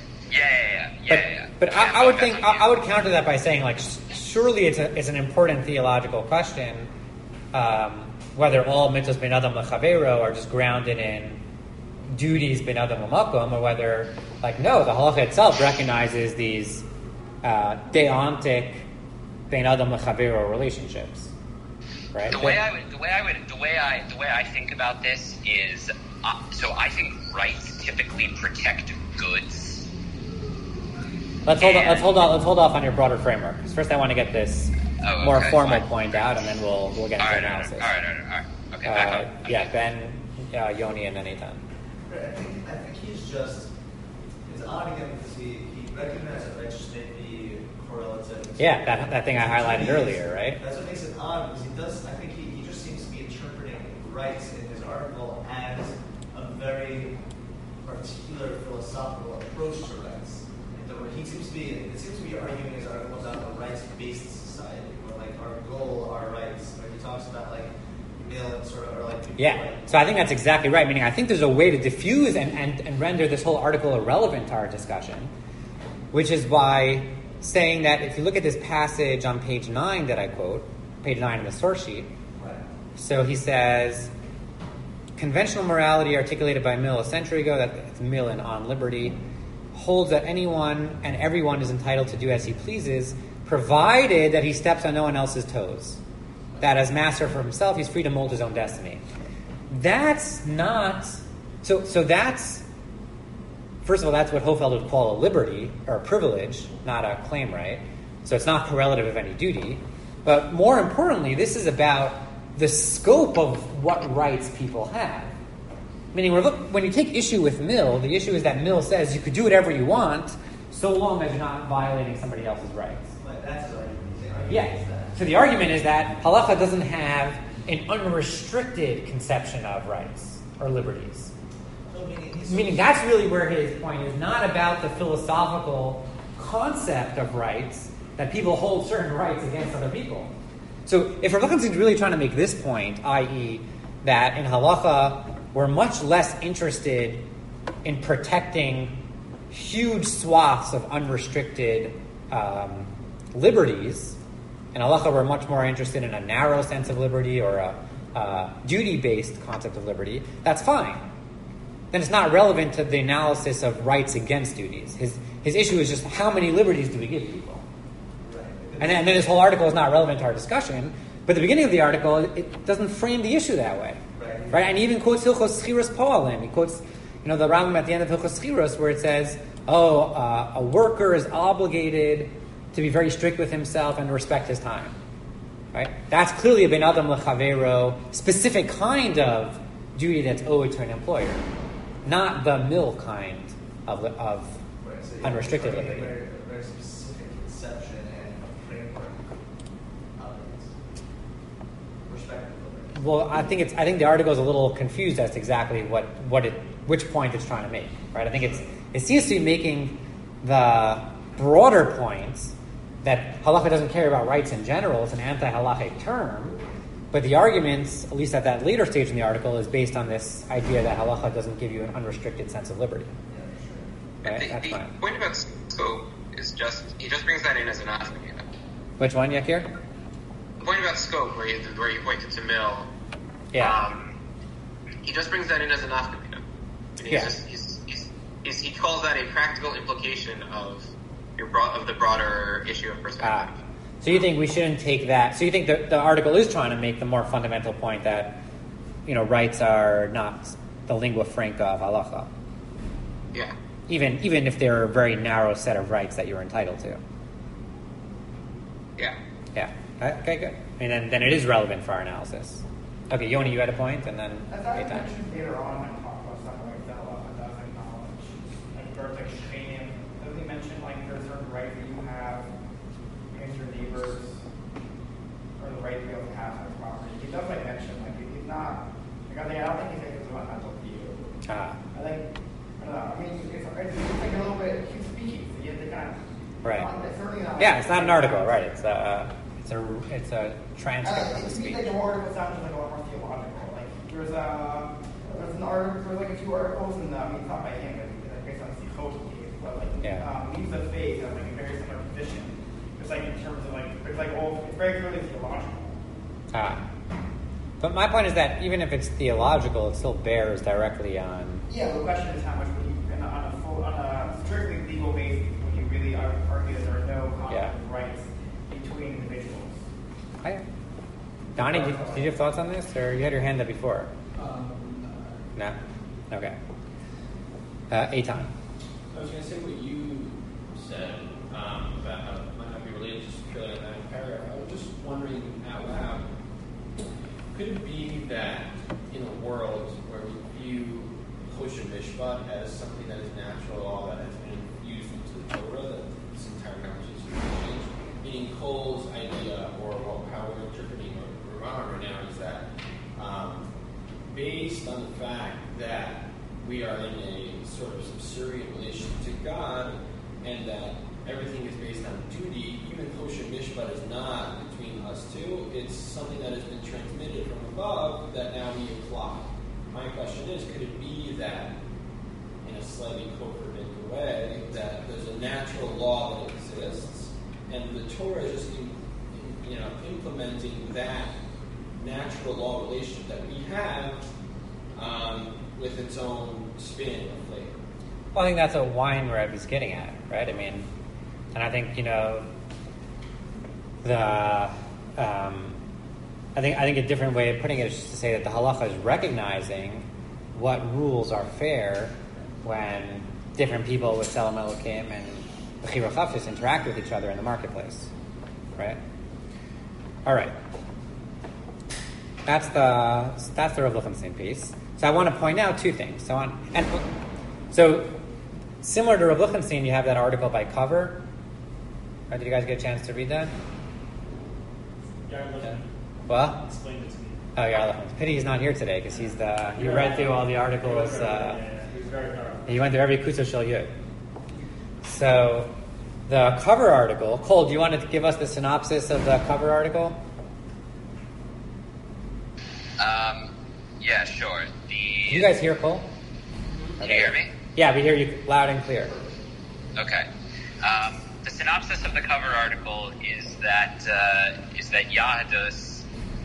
Speaker 1: But I would think I would counter that by saying like surely it's an important theological question. Whether all mitzvahs ben adam l'chavero are just grounded in duties ben adam l'makom, or whether, like, no, the halacha itself recognizes these deontic ben adam l'chavero relationships, right?
Speaker 4: The way I think about this is, so I think rights typically protect goods.
Speaker 1: Let's hold off on your broader framework, because first I want to get this more formal point out, and then we'll get into analysis.
Speaker 4: All right. Okay, back up.
Speaker 1: Ben, Yoni, and then Eitan.
Speaker 2: I think he's just, it's odd again because he recognized that rights just may be correlative.
Speaker 1: Yeah, that thing I highlighted earlier, right?
Speaker 2: That's what makes it odd, because I think he just seems to be interpreting rights in his article as a very particular philosophical approach to rights. And it seems to be arguing his articles about a rights-based society, where like our goal, our rights. Where he talks about like male and sort of, or like
Speaker 1: So I think that's exactly right. Meaning, I think there's a way to diffuse and render this whole article irrelevant to our discussion, which is by saying that if you look at this passage on page 9 that I quote, page 9 in the source sheet.
Speaker 2: Right.
Speaker 1: So he says, conventional morality articulated by Mill a century ago, that's Mill and On Liberty, holds that anyone and everyone is entitled to do as he pleases, provided that he steps on no one else's toes. That as master for himself, he's free to mold his own destiny. That's not... So that's... First of all, that's what Hofeld would call a liberty, or a privilege, not a claim right. So it's not correlative of any duty. But more importantly, this is about the scope of what rights people have. Meaning, when you take issue with Mill, the issue is that Mill says you could do whatever you want, so long as you're not violating somebody else's rights.
Speaker 2: But that's his argument.
Speaker 1: So the argument is that halacha doesn't have an unrestricted conception of rights or liberties. Meaning that's really where his point is, not about the philosophical concept of rights, that people hold certain rights against other people. So if Rav Lichtenstein is really trying to make this point, i.e. that in halacha we're much less interested in protecting huge swaths of unrestricted liberties, in halacha we're much more interested in a narrow sense of liberty or a duty-based concept of liberty, that's fine. Then it's not relevant to the analysis of rights against duties. His issue is just how many liberties do we give people?
Speaker 2: Right.
Speaker 1: And then this whole article is not relevant to our discussion, but the beginning of the article, it doesn't frame the issue that way. Right? And he even quotes Hilchos Schiros Poalim. He quotes, the Rambam at the end of Hilchos Schiros, where it says, a worker is obligated to be very strict with himself and respect his time. Right? That's clearly a ben adam lechavero, specific kind of duty that's owed to an employer, not the Mill kind of unrestricted liberty.
Speaker 2: Very, very specific conception and a framework of it. Respect of liberty.
Speaker 1: Well, I think the article is a little confused as to exactly which point it's trying to make. Right? I think it seems to be making the broader points that halacha doesn't care about rights in general. It's an anti-halachic term. But the arguments, at least at that later stage in the article, is based on this idea that halacha doesn't give you an unrestricted sense of liberty.
Speaker 2: Yeah,
Speaker 1: Right? That's
Speaker 7: The
Speaker 1: fine.
Speaker 7: point about scope is he just brings that in as an afterthought.
Speaker 1: Which one, Yakir?
Speaker 7: The point about scope, where you pointed to Mill,
Speaker 1: Yeah.
Speaker 7: he just brings that in as an afterthought.
Speaker 1: Yeah.
Speaker 7: He calls that a practical implication of the broader issue of perspective.
Speaker 1: So you think we shouldn't take that? So you think the article is trying to make the more fundamental point that, rights are not the lingua franca of halacha,
Speaker 7: Yeah.
Speaker 1: even if they're a very narrow set of rights that you're entitled to.
Speaker 7: Yeah.
Speaker 1: Yeah. Okay, good. And then it is relevant for our analysis. Okay, Yoni, you had a point, and then
Speaker 3: As I
Speaker 1: Eitan.
Speaker 3: mentioned later on when I talk about stuff like that, halacha does acknowledge, like verbs like shechainim, doesn't he mention like there's certain rights that you have against your neighbors, or the right to be able to pass on property? He does like mention, like he's not, like I don't think he's like it's not mental to you. I don't know. I mean, it's like a little bit. He's speaking, so you have to kind of.
Speaker 1: Right.
Speaker 3: It's certainly not.
Speaker 1: Yeah, it's not an article, right? It's a transcript of the
Speaker 3: It
Speaker 1: speech.
Speaker 3: seems like the article sounds like a lot more theological. Like there's an article, there's like a few articles, and it's not by him, but it's based on the Hope case. But like Leaves of Faith has like a very similar position. It's like in terms of like it's very clearly theological.
Speaker 1: But my point is that even if it's theological, it still bears directly on.
Speaker 3: Yeah, the question is how much would you, on a strictly legal basis, would you really argue that there are no conflict of rights between individuals?
Speaker 1: Donnie, did you have thoughts on this, or you had your hand up before? No. Okay. Eitan.
Speaker 5: I was going to say what you said about how it might not be related just purely on that paragraph. I was just wondering out loud, could it be that in a world where we view Choshen Mishpat as something that is natural law that has been infused into the Torah, that this entire conversation has changed? Meaning Cole's idea, or how we're interpreting Rav right now, is that based on the fact that we are in a sort of subservient relationship to God, and that everything is based on duty, even kosher mishpat is not between us two. It's something that has been transmitted from above that now we apply. My question is, could it be that, in a slightly co-forbidden way, that there's a natural law that exists, and the Torah is just implementing that natural law relationship that we have with its own spin or flavor?
Speaker 1: Well, I think that's what Weinreb is getting at, right? I mean, and I think I think a different way of putting it is just to say that the halacha is recognizing what rules are fair when different people with Tzelem Elokim and Bechira Chafis interact with each other in the marketplace, right? All right. That's the Rav Lichtenstein piece. So I want to point out two things. So similar to Rav Lichtenstein, you have that article by Cover. Did you guys get a chance to read that?
Speaker 6: Yeah.
Speaker 1: What?
Speaker 6: Explained it to me.
Speaker 1: Oh, yeah. Pity he's not here today because he read through all the articles.
Speaker 6: He was very thorough.
Speaker 1: He went through every Kusa Shel Yud. So the Cover article, Cole, do you want to give us the synopsis of the Cover article?
Speaker 4: Yeah, sure.
Speaker 1: Do you guys hear Cole?
Speaker 4: Can you hear me?
Speaker 1: Yeah, we hear you loud and clear.
Speaker 4: Okay. The synopsis of the cover article is that Yahadus,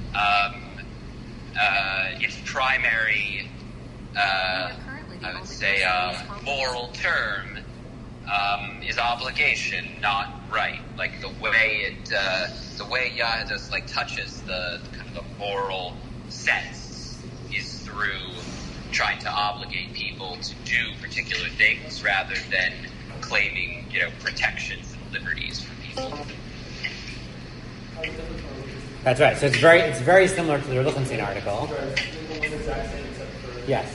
Speaker 4: its primary, I would say, moral term, is obligation, not right. Like the way Yahadus touches the kind of the moral sense is through trying to obligate people to do particular things rather than claiming, protections and liberties for people.
Speaker 1: That's right. So it's very similar to the Lichtenstein article. Yes.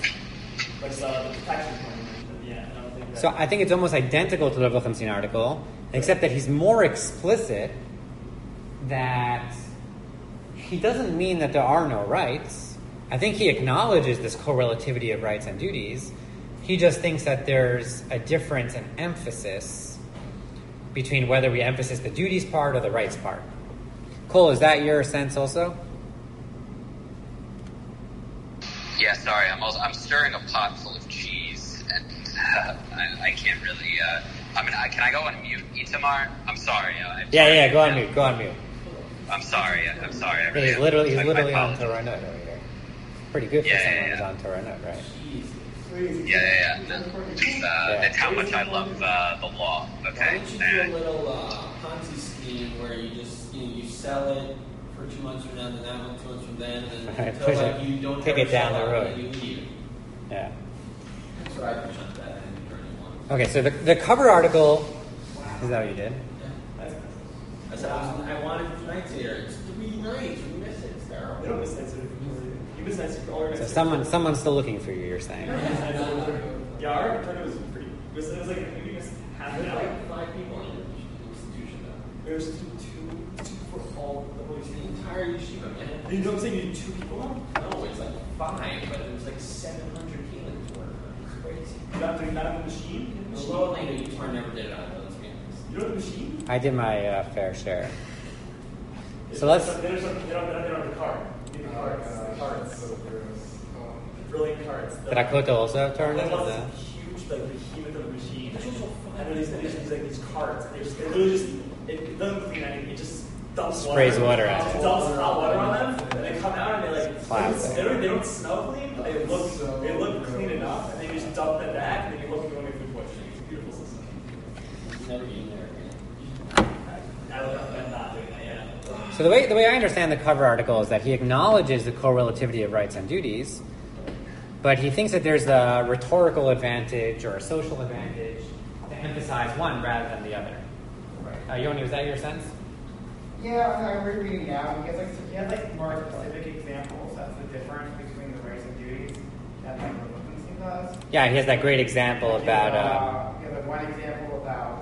Speaker 1: So I think it's almost identical to the Lichtenstein article, except that he's more explicit that he doesn't mean that there are no rights. I think he acknowledges this correlativity of rights and duties. He just thinks that there's a difference in emphasis between whether we emphasize the duties part or the rights part. Cole, is that your sense also?
Speaker 4: Yeah, sorry, I'm stirring a pot full of cheese, and I can't really. Can I go on mute, Itamar? I'm sorry.
Speaker 1: Yeah, go on mute.
Speaker 4: I'm sorry.
Speaker 1: He's literally on Torah Note over here. Pretty good for someone who's on Torah Note, right?
Speaker 4: Yeah. That's how much I love the law. Okay.
Speaker 5: Why don't you do a little Ponzi scheme where you just you sell it for 2 months from now, then that one 2 months from then, and then until you don't
Speaker 1: take it down the road.
Speaker 5: And you leave.
Speaker 1: Yeah.
Speaker 5: That's what I push on that and
Speaker 1: Okay, so the cover article. Is that what you did?
Speaker 5: I said I wanted nights here. It's 3 nights. We miss it. It's terrible.
Speaker 6: They don't miss nights. You miss nights.
Speaker 1: So someone's still looking for you. You're saying?
Speaker 6: Yeah, our turn was pretty. It was like maybe missed half an hour.
Speaker 5: Like 5 people in the institution though.
Speaker 6: There was two for all the whole
Speaker 5: The
Speaker 6: team.
Speaker 5: entire yeshiva, man.
Speaker 6: You know what I'm saying? You did 2 people now?
Speaker 5: No, it's like 5, but it was like 700 kilos worth. It's crazy.
Speaker 6: You not have the machine?
Speaker 5: The low lane of Utah never did it on. Let's be honest.
Speaker 6: You know the machine?
Speaker 1: I did my fair share. So
Speaker 6: They don't have the card. You need the cards. The cards. Drilling cards.
Speaker 1: Did Akota also turn
Speaker 6: That
Speaker 1: it?
Speaker 6: was a huge, behemoth of a machine. And then these cards. It literally just, it doesn't clean anything. It just dumps
Speaker 1: Sprays water at
Speaker 6: It
Speaker 1: it.
Speaker 6: dumps hot water on them, and they come out and
Speaker 1: Classic.
Speaker 6: they don't smell clean, but they look clean enough, and then you just dump them back, and then you look at going food poisoning. It's a beautiful system.
Speaker 5: Never eaten there again.
Speaker 6: I would recommend not doing that, yeah.
Speaker 1: So the way I understand the cover article is that he acknowledges the correlativity of rights and duties, but he thinks that there's a rhetorical advantage or a social advantage to emphasize one rather than the other. Yoni, was that your sense?
Speaker 3: Yeah, I'm rereading now. He has more specific examples. That's the difference between the rights and duties that Rav Lichtenstein does.
Speaker 1: Yeah, he has that great example about.
Speaker 3: He has one example about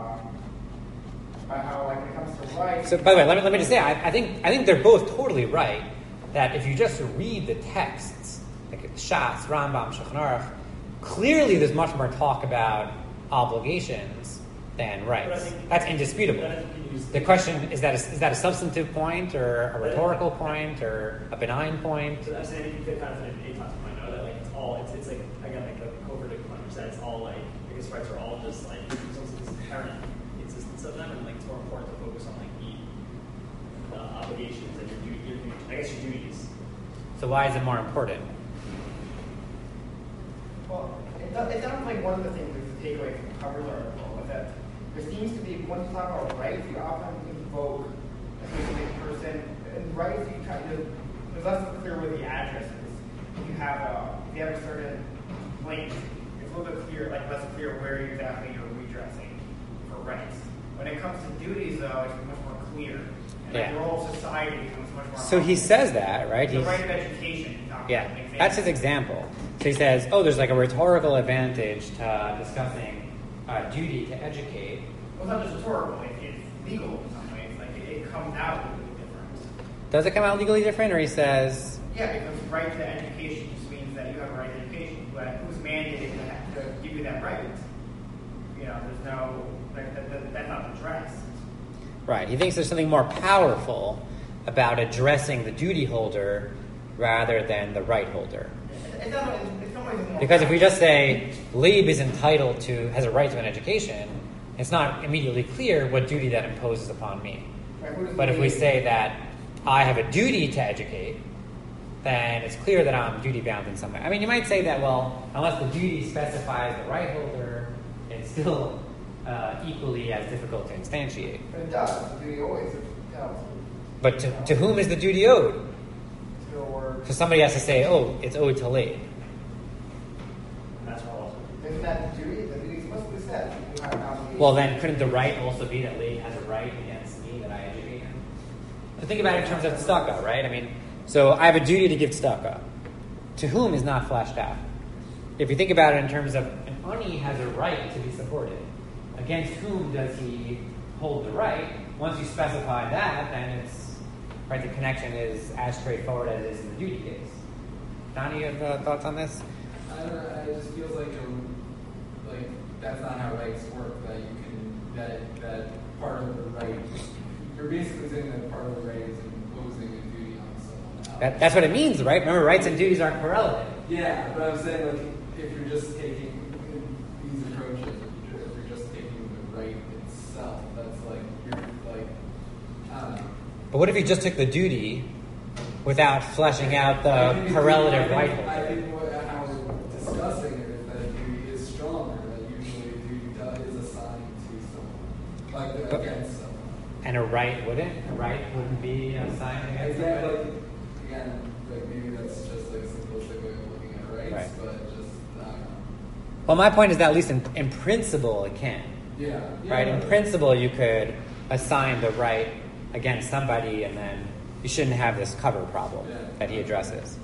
Speaker 3: how, when it comes to rights.
Speaker 1: So, by the way, let me just say, I think they're both totally right. That if you just read the texts, like Shas, Rambam, Shulchan Aruch, clearly there's much more talk about obligations than
Speaker 6: But I
Speaker 1: rights.
Speaker 6: think-
Speaker 1: That's indisputable.
Speaker 6: But I think you can use-
Speaker 1: The question is that a substantive point or a rhetorical point or a benign point?
Speaker 6: So I'm saying if you fit kind of an ATOS point, though, that like it's like again like the covert point that it's all like I guess rights are all just like there's also this inherent existence of them, and like it's more important to focus on like the obligations and your duties.
Speaker 1: So why is it more important?
Speaker 3: Well, it sounds like one of the things is to take away from the cover article was that there seems to be, once you talk about rights, you often invoke a specific person. And rights, you try to, it's less clear where the address is. If you have a certain link, it's a little bit clear, like less clear where exactly you're redressing for rights. When it comes to duties, though, it's much more clear. And
Speaker 1: Yeah.
Speaker 3: the role of society becomes much more.
Speaker 1: So he says that, right?
Speaker 3: The right of education. you talk
Speaker 1: Yeah,
Speaker 3: about, an
Speaker 1: that's his
Speaker 3: example.
Speaker 1: example. So he says, oh, there's like a rhetorical advantage to discussing duty to educate.
Speaker 3: Well, it's not just rhetorical, it's legal in some ways. Like it comes out a little different.
Speaker 1: Does it come out legally different, or he says,
Speaker 3: Yeah, because right to education just means that you have a right to education, but who's mandated to give you that right? You know, there's no, that's not addressed.
Speaker 1: right, he thinks there's something more powerful about addressing the duty holder rather than the right holder.
Speaker 3: It's not, it's some ways it's more
Speaker 1: Because if we just say Leib is entitled to, has a right to an education, it's not immediately clear what duty that imposes upon me.
Speaker 3: Right, who does
Speaker 1: But if we
Speaker 3: Leib-
Speaker 1: say that I have a duty to educate, then it's clear that I'm duty bound in some way. I mean, you might say that, well, unless the duty specifies the right holder, it's still equally as difficult to instantiate.
Speaker 3: But it does. The duty always tells.
Speaker 1: But to whom is the duty owed?
Speaker 3: Or
Speaker 1: So somebody has to say, oh, it's owed to Leib.
Speaker 6: And that's all.
Speaker 3: isn't that the duty? The duty explicitly said you have an obligation.
Speaker 1: Well, then couldn't the right also be that Leib has a right against me that I educate him? So think about it in terms of tzedakah, right? I mean, so I have a duty to give tzedakah. To whom is not fleshed out. If you think about it in terms of an ani has a right to be supported. Against whom does he hold the right? Once you specify that, then it's right. The connection is as straightforward as it is in the duty case. Donnie, you have thoughts on this?
Speaker 8: I don't know, it just feels like that's not how rights work. That you can that part of the right. You're basically saying that part of the right is imposing a duty on someone else.
Speaker 1: That's what it means, right? Remember, rights and duties aren't correlative.
Speaker 8: Yeah, but I'm saying like if you're just taking these approaches, if you're just taking the right itself, that's like you're like I don't know.
Speaker 1: But what if you just took the duty without fleshing out the correlative right holder?
Speaker 8: I think how we're discussing it is that a duty is stronger. That usually a duty is assigned to someone, like against someone.
Speaker 1: And a right wouldn't? A right wouldn't be assigned against
Speaker 8: Again,
Speaker 1: somebody?
Speaker 8: like maybe that's just like a simplistic way of looking at rights,
Speaker 1: Right.
Speaker 8: but just I don't know.
Speaker 1: Well, my point is that at least in principle it can.
Speaker 8: Yeah.
Speaker 1: Right? In principle, you could assign the right against somebody, and then you shouldn't have this cover problem that he addresses.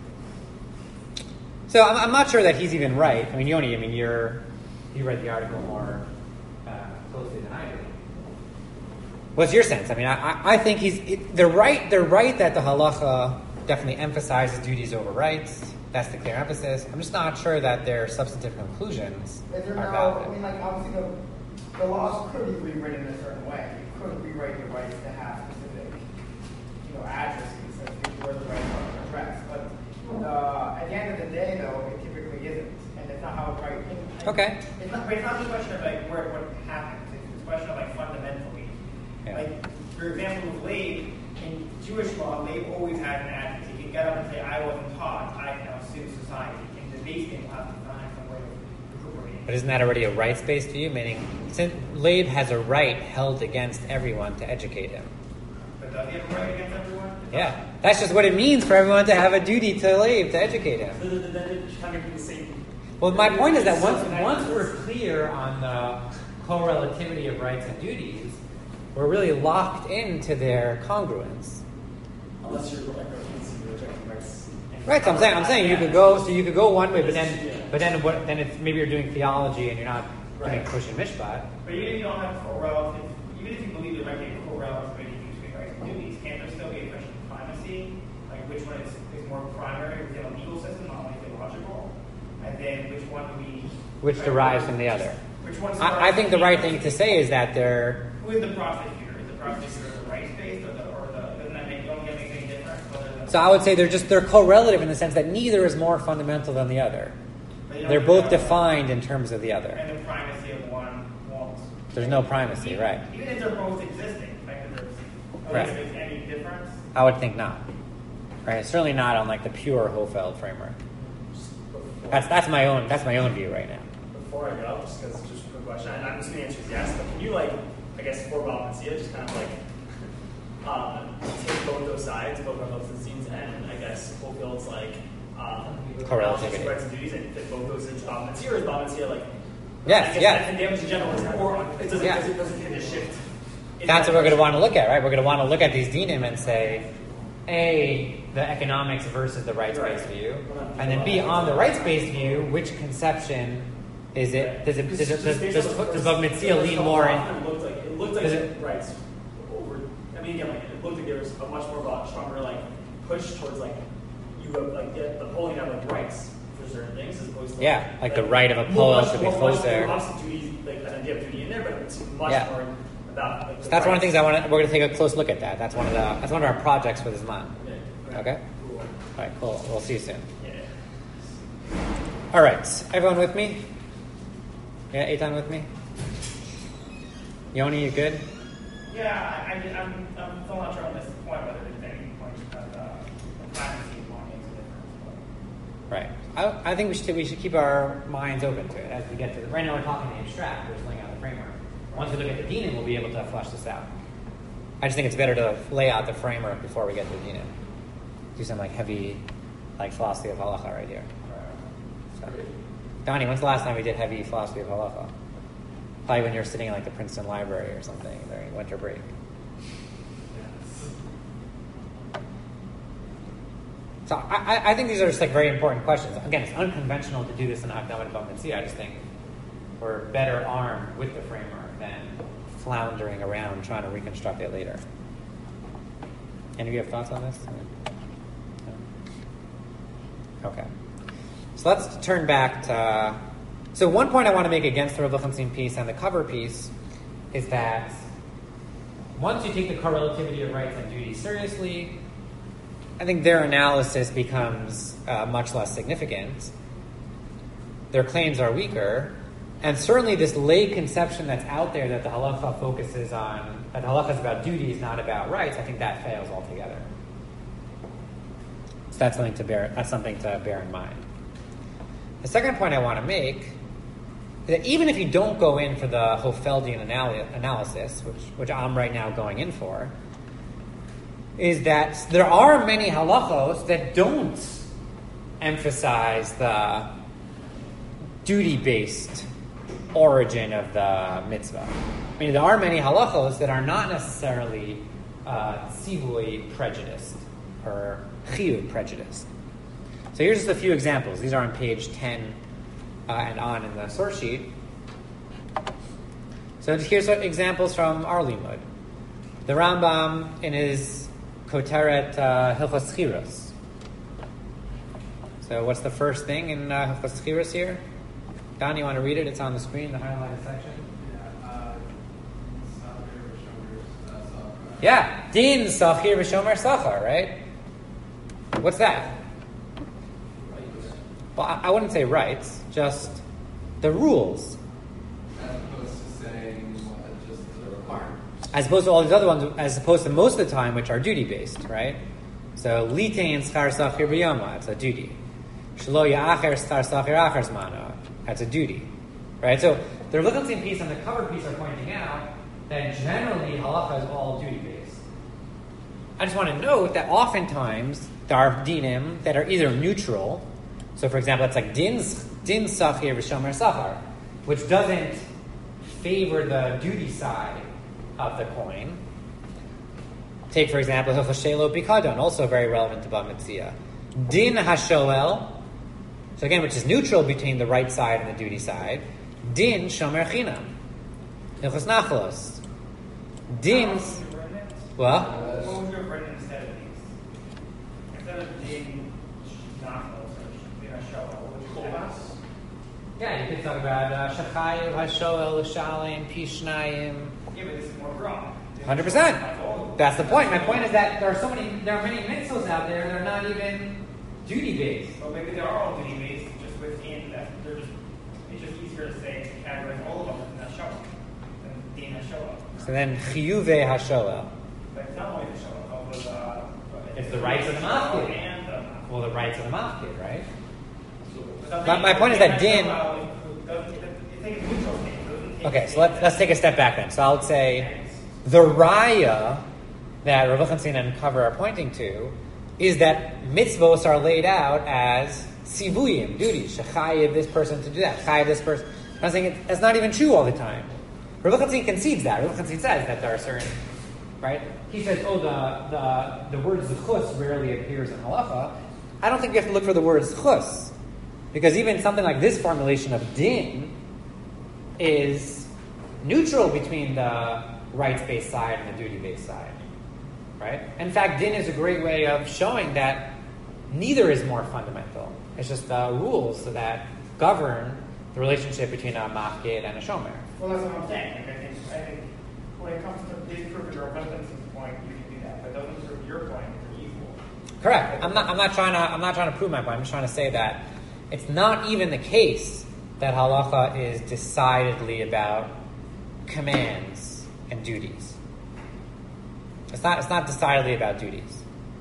Speaker 1: So I'm not sure that he's even right. I mean, Yoni, you read the article more closely than I do. What's your sense? I mean, I think they're right that the halacha definitely emphasizes duties over rights. That's the clear emphasis. I'm just not sure that their substantive conclusions
Speaker 3: Is there
Speaker 1: are
Speaker 3: no,
Speaker 1: valid.
Speaker 3: I mean, like, obviously the laws could be rewritten in a certain way. You could rewrite the rights to have specific, addresses as to where the rights are addressed. But at the end of the day, though, it typically isn't. And it's not how right.
Speaker 1: Okay.
Speaker 3: It's not just a question of, like, what happens. It's a question of, like, fundamentally.
Speaker 1: Yeah.
Speaker 3: Like, for example, with Leib, in Jewish law, Leib always had an advocate. He could get up and say, I wasn't taught, I can now sue society. And the base thing will have to find some way of recuperating.
Speaker 1: But isn't that already a rights-based view? Meaning, since Leib has a right held against everyone to educate him.
Speaker 3: But does he have a right against everyone?
Speaker 1: Yeah, that's just what it means for everyone to have a duty to Leib to educate him.
Speaker 6: So then it kind of be the same.
Speaker 1: Well, my point is that once we're clear on the correlativity of rights and duties, we're really locked into their congruence.
Speaker 6: Unless you're rejecting rights.
Speaker 1: Right. So I'm saying you could go one way, but then it's maybe you're doing theology and you're not doing push and mishpat.
Speaker 3: But even if you don't have correlative, even if you believe there might be a correlativity between rights and duties, can't there still be a question of primacy? Like which one is more primary within a legal system, not only theological? And then which one would be...
Speaker 1: Which derives from the other.
Speaker 3: Which one's
Speaker 1: I think the right thing to say is that they're.
Speaker 3: Who is the prosecutor? Is the prosecutor the rights-based, or doesn't that make any difference?
Speaker 1: So I would say they're correlative in the sense that neither is more fundamental than the other. They're both defined in terms of the other.
Speaker 3: And the primacy of one won't.
Speaker 1: There's no primacy, right?
Speaker 3: Even if they're both existing,
Speaker 1: right.
Speaker 3: Makes any difference?
Speaker 1: I would think not. Right? Certainly not on like the pure Hofeld framework. That's my own view right now.
Speaker 6: Before I go, just a quick question, and I'm just going to answer yes, but can you I guess for Balmancia, just kind of take both those sides, both of those scenes, and I guess Hofield's
Speaker 1: correlativity,
Speaker 6: rights and duties, and fit both those into Balmancia, or is Balmancia
Speaker 1: yes, yes.
Speaker 6: And damage in general is more, it doesn't tend to shift.
Speaker 1: That's what we're going to want to look at, right? We're going to want to look at these dinim and say, A, the economics versus the rights-based view, and then B, on the rights-based view, which conception is it? Does Bava lean more in?
Speaker 6: It looked like rights over. I mean, again, it looked like there was a much more stronger push towards you the polling out rights for certain things as opposed to
Speaker 1: the right of a poll to be closed there.
Speaker 6: Duty, an idea of duty in there, but it's much more about.
Speaker 1: So that's one of the things we're going to take a close look at. That's one of our projects for this month.
Speaker 6: Yeah.
Speaker 1: Okay.
Speaker 6: Cool.
Speaker 1: All right. Cool. We'll see you soon.
Speaker 6: Yeah.
Speaker 1: All right. Everyone with me? Yeah, Eitan with me? Yoni, you good?
Speaker 3: Yeah, I'm still not sure on this point whether there's any point that the primacy of one makes a difference.
Speaker 1: Right. I think we should keep our minds open to it as we get to it. Right now we're talking the abstract, we're just laying out the framework. Once we look at the dinim, we'll be able to flesh this out. I just think it's better to lay out the framework before we get to the dinim. Do some heavy philosophy of halacha right here. So. Donnie, when's the last time we did heavy philosophy of halacha? Probably when you were sitting in the Princeton Library or something during winter break. So I think these are just very important questions. Again, it's unconventional to do this in Hakdamat Bava. I just think we're better armed with the framework than floundering around trying to reconstruct it later. Any of you have thoughts on this? No? Okay. So let's turn back to... So one point I want to make against the Rav Lichtenstein piece and the cover piece is that once you take the correlativity of rights and duties seriously, I think their analysis becomes much less significant. Their claims are weaker. And certainly this lay conception that's out there that the halacha focuses on, that the halacha is about duties, not about rights, I think that fails altogether. So that's something to bear in mind. The second point I want to make is that even if you don't go in for the Hofeldian analysis, which I'm right now going in for, is that there are many halachos that don't emphasize the duty-based origin of the mitzvah. I mean, there are many halachos that are not necessarily tzivui prejudiced or chiyuv prejudiced. So here's just a few examples. These are on page 10 and on in the source sheet. So here's some examples from our limud. The Rambam in his Koteret Hilchos Chiros. So what's the first thing in Hilchos Chiros here? Don, you want to read it? It's on the screen, the highlighted section. Yeah, Din Sachir V'Shomer Sachar, right? What's that? Well, I wouldn't say rights, just the rules.
Speaker 8: As opposed to saying just the requirements.
Speaker 1: As opposed to all these other ones, as opposed to most of the time, which are duty-based, right? So, litein schar sachir b'yoma, it's a duty. Shlo ya'acher schar sachir acher zmano, that's a duty, right? So, the Lichtenstein piece and the cover piece are pointing out that generally halacha is all duty-based. I just want to note that oftentimes there are dinim that are either neutral. So, for example, it's like din sachir v'shomer sachar, which doesn't favor the duty side of the coin. Take, for example, hilchos shelo pikadon, also very relevant to Bava Metzia. Din hashoel, so again, which is neutral between the right side and the duty side. Din shomer chinam, hilchos nachlos. Din, well.
Speaker 3: What would you have written instead of these? Instead of din nachlos.
Speaker 1: Yeah, you could talk about Shachayev, Hashoel, L'Shalim, Pishnayim.
Speaker 3: Yeah, but this is more broad.
Speaker 1: 100%. That's the point. My point is that there are many mitzvahs out there that are not even duty-based.
Speaker 3: But maybe there are all duty-based, just within that. It's just easier to say to categorize all of them than Hashoel, than Din Hashoel.
Speaker 1: So then, Chiyuve Hashoel.
Speaker 3: But it's not only the Hashoel,
Speaker 1: It's the rights of the mafkid.
Speaker 3: And the
Speaker 1: Well, the rights of the mafkid, right?
Speaker 3: But
Speaker 1: my point is that Din. Okay, so let's take a step back then. So I would say the raya that Rav Chatzin and Cover are pointing to is that mitzvos are laid out as sivuyim, duties. Shachayev this person to do that. Chayev this person. I'm saying that's not even true all the time. Rav Chatzin concedes that. Rav Chatzin says that there are certain, right? He says, the word zechus rarely appears in halacha. I don't think you have to look for the word zechus, because even something like this formulation of din is neutral between the rights-based side and the duty-based side, right? In fact, din is a great way of showing that neither is more fundamental. It's just the rules that govern the relationship between a mafkid and a shomer.
Speaker 3: Well, that's what I'm saying. Like, I think when it comes to disproving your husband's point, you can do that. But doesn't prove your point if you're equal.
Speaker 1: Correct. I'm not trying to prove my point. I'm just trying to say that it's not even the case that halacha is decidedly about commands and duties. It's not decidedly about duties.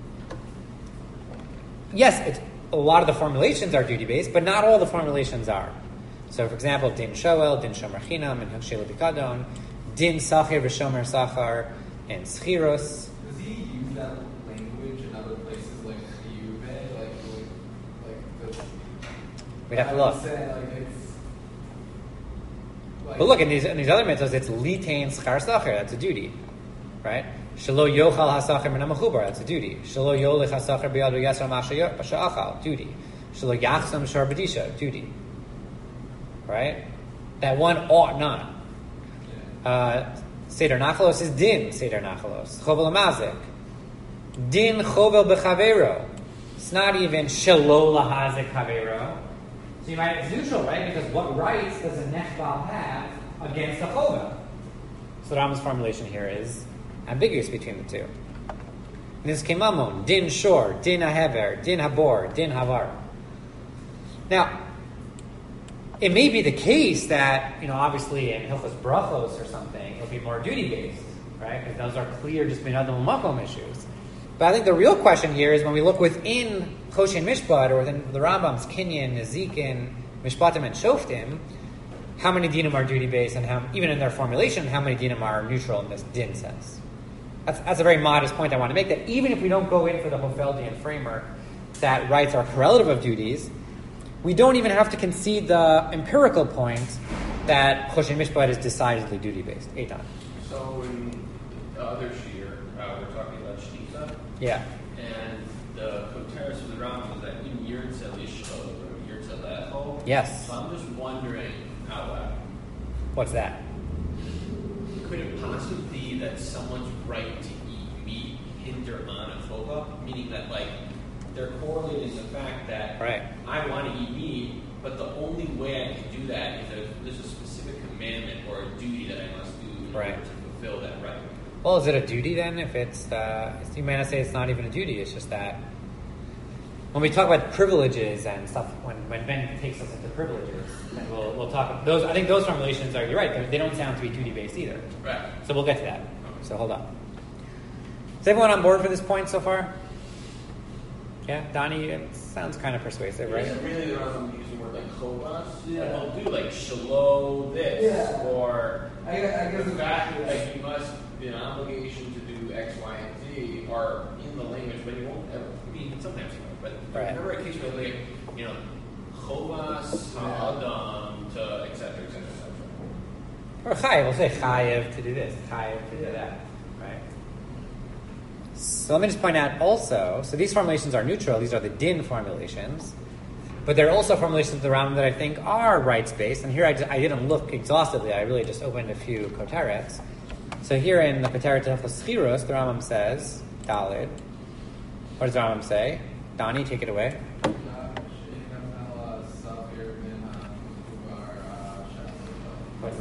Speaker 1: Yes, a lot of the formulations are duty-based, but not all the formulations are. So, for example, din shoel, din shomer chinam, and hashel bikadon, din sachir v'shomer sachar, and schiros.
Speaker 8: Does he use that language in other places like Yuve, like the?
Speaker 1: We'd have to look. But look, in these other mitzvahs, it's litain schar sachar. That's a duty, right? Shelo yochal hasachar min hamachubar. That's a duty. Shelo yolich hasachar biyadu yasar masha'achal. Duty. Shelo yachsam shar b'disha. Duty. Right? That one ought not. Seder Nachalos is din Seder Nachalos. Chovel Amazik. Din Chovel B'Chavero. It's not even Shelo Lahazik Chavero. So you might, it's neutral, right? Because what rights does a Nechbal have against a Chovel? So the Rambam's formulation here is ambiguous between the two. This Kemamon, Din Shor, Din Hahever, Din Habor, Din Havar. Now, it may be the case that, obviously in Hilchos Brachos or something, it'll be more duty-based, right? Because those are clear just Minadam Makom issues. But I think the real question here is when we look within Choshen Mishpat, or within the Rambam's Kinyan, Nezikin, Mishpatim, and Shoftim, how many dinim are duty-based, and how, even in their formulation, how many dinim are neutral in this din sense. That's a very modest point I want to make, that even if we don't go in for the Hofeldian framework, that rights are correlative of duties, we don't even have to concede the empirical point that Choshen Mishpat is decidedly duty-based. Eitan.
Speaker 5: So in the other shiur, we're talking about Shtita.
Speaker 1: Yeah.
Speaker 5: And the Koteres of the Rambam is that in Yirtze Lishchol or Yirtze Lechol.
Speaker 1: Yes.
Speaker 5: So I'm just wondering out loud.
Speaker 1: What's that?
Speaker 5: Could it possibly be that someone's right to eat meat hinder on a chova? Meaning that, they're correlating the fact that I want to eat meat, but the only way I can do that is if there's a specific commandment or a duty that I must do in order to fulfill that right.
Speaker 1: Well, is it a duty then? If it's you may not say it's not even a duty. It's just that when we talk about privileges and stuff, when Ben takes us into privileges, and we'll talk about those. I think those formulations are, you're right, they don't sound to be duty-based either.
Speaker 5: Right.
Speaker 1: So we'll get to that. So hold on. Is everyone on board for this point so far? Yeah, Donnie, it sounds kind of persuasive, right?
Speaker 5: Isn't really the Rambam using the word like chovas? Yeah. And we'll do like shalo this, or
Speaker 8: I guess
Speaker 5: the fact that you must be an obligation to do X, Y, and Z are in the language, but you won't ever. I mean, sometimes you will, but there's never a case where chovas ha'adam to et cetera, et cetera, et cetera.
Speaker 1: Or chayev, we'll say chayev to do this, chayev to do that. So let me just point out also, so these formulations are neutral, these are the din formulations, but there are also formulations of the Rambam that I think are rights-based, and here I didn't look exhaustively, I really just opened a few koterets. So here in the Koteret Hilchos Schiros, the Rambam says, Dalid, what does the Rambam say? Donnie, take it away.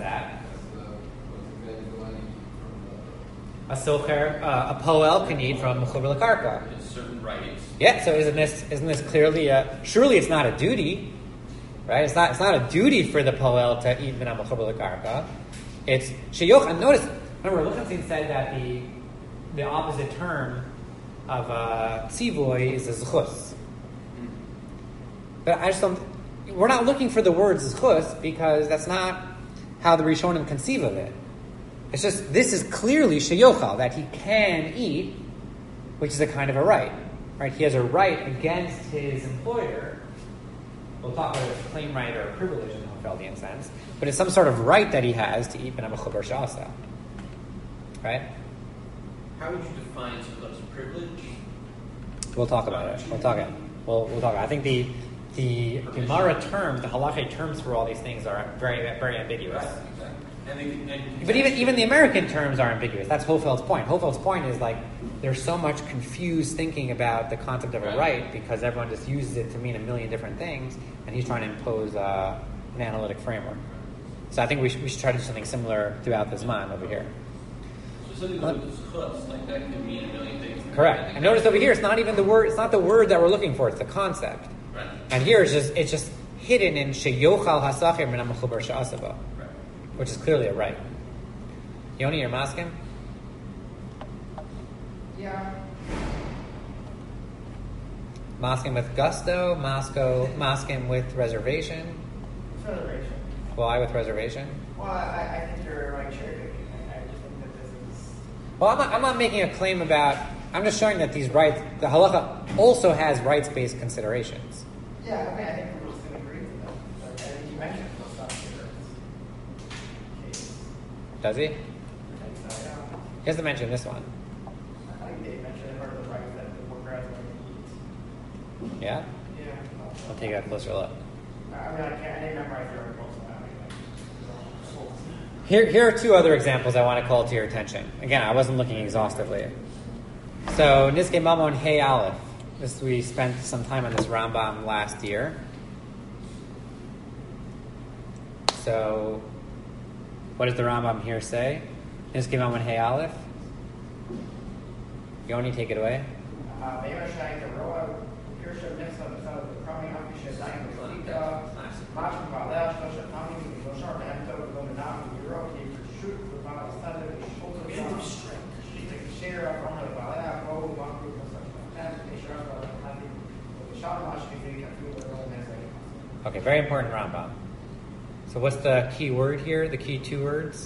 Speaker 1: that?
Speaker 8: That's the line from
Speaker 1: A socher, a poel can eat from mechuber lekarka.
Speaker 5: It's certain rights.
Speaker 1: Yeah. So isn't this clearly surely it's not a duty, right? It's not a duty for the poel to eat minam mechuber lekarka. It's sheyoch. And notice, remember, Lichtenstein said that the opposite term of tzivoy is a zchus. But I just don't. We're not looking for the word zchus because that's not how the Rishonim conceive of it. It's just this is clearly sheyochal, that he can eat, which is a kind of a right. Right? He has a right against his employer. We'll talk about it as a claim right or a privilege in the Hofeldian sense, but it's some sort of right that he has to eat b'nam mechuber she'asa. Right?
Speaker 5: How would you define zchus? Privilege?
Speaker 1: We'll talk about it. We'll talk about it. I think the Gemara terms, the halachic terms for all these things are very, very ambiguous.
Speaker 5: Right, exactly.
Speaker 1: But even the American terms are ambiguous. That's Hofeld's point. Hofeld's point is like there's so much confused thinking about the concept of a right because everyone just uses it to mean a million different things, and he's trying to impose an analytic framework. So I think we should try to do something similar throughout this man over here.
Speaker 5: So something like zchus, like that can mean a million things.
Speaker 1: Correct. And notice over here, it's not even the word. It's not the word that we're looking for. It's the concept.
Speaker 5: Right.
Speaker 1: And here it's just hidden in sheyochal hasachir min mechuber she'asaba, which is clearly a right. Yoni, you're masking?
Speaker 3: Yeah.
Speaker 1: Masking with gusto, masking with reservation.
Speaker 3: It's reservation.
Speaker 1: Why with reservation?
Speaker 3: Well, I think you're right, cherry picking. I just think that this is.
Speaker 1: Well, I'm not making a claim about. I'm just showing that these rights, the halacha also has rights-based considerations.
Speaker 3: Yeah, I mean, I think we're just going to agree with that. Like, I think you mentioned those stuff here. Case.
Speaker 1: Does he?
Speaker 3: I think so, yeah.
Speaker 1: He hasn't mentioned this one.
Speaker 3: I think Dave mentioned part of the rights that the worker has when he eats.
Speaker 1: Yeah?
Speaker 3: Yeah.
Speaker 1: I'll take a closer look.
Speaker 3: I mean, I didn't memorize the article, so I mean,
Speaker 1: Here are two other examples I want to call to your attention. Again, I wasn't looking exhaustively. So, Niskei Mamon Hey Aleph. We spent some time on this Rambam last year. So, what does the Rambam here say? Niskei Mamon Hey Aleph. Yoni, take it away. Okay, very important Rambam. So what's the key word here? The key two words?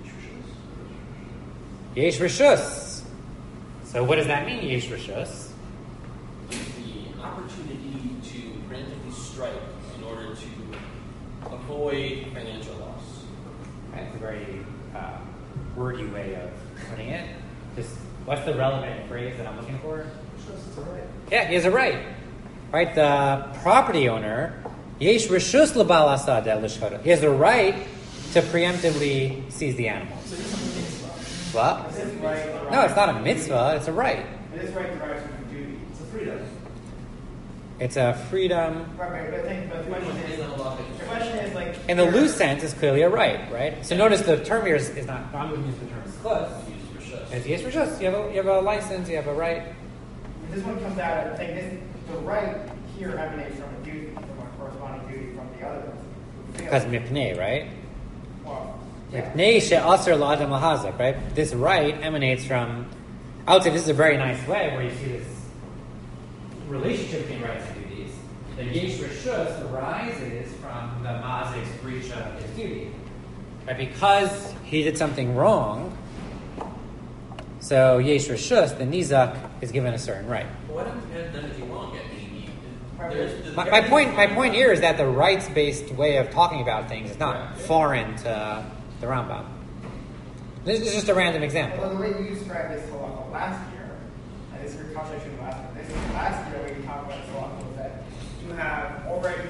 Speaker 1: Yesh Rishus. So what does that mean, Yesh Rishus?
Speaker 5: The opportunity to preemptively strike in order to avoid financial loss.
Speaker 1: That's a very wordy way of putting it. Just what's the relevant phrase that I'm looking for? Yeah, he has a right. Right, the property owner, Yesh Rishus L'Bal Asadeh L'Shchoda. He has a right to preemptively seize the animal. What? No, it's not a mitzvah. It's a right.
Speaker 3: This right derives from a duty. It's a freedom.
Speaker 1: It's a freedom.
Speaker 3: Right, but the question is like.
Speaker 1: In the loose sense, it's clearly a right? So notice the term here is not. I'm going to use the term zchus. It's Yesh Rishus. You have a license. You have a right.
Speaker 3: This one comes out of saying the right here emanates from a duty, from a corresponding duty from the other one.
Speaker 1: Because mipnei, right?
Speaker 3: Well, yeah.
Speaker 1: Mipnei she'aser la'adam lahazak, right? This right emanates from. I would say this is a very nice way where you see this relationship between rights and duties. The Yesh Rishus arises from the mazik's breach of his duty, right? Because he did something wrong. So Yesh Rishus, the nizak, is given a certain right.
Speaker 5: What have done anything wrong yet?
Speaker 1: My point here is that the rights-based way of talking about things is not foreign to the Rambam. This is just a random example.
Speaker 3: Well, the way you described this halacha last year, and this is your contradiction last year. This is last year when you talked about this halacha was that you have already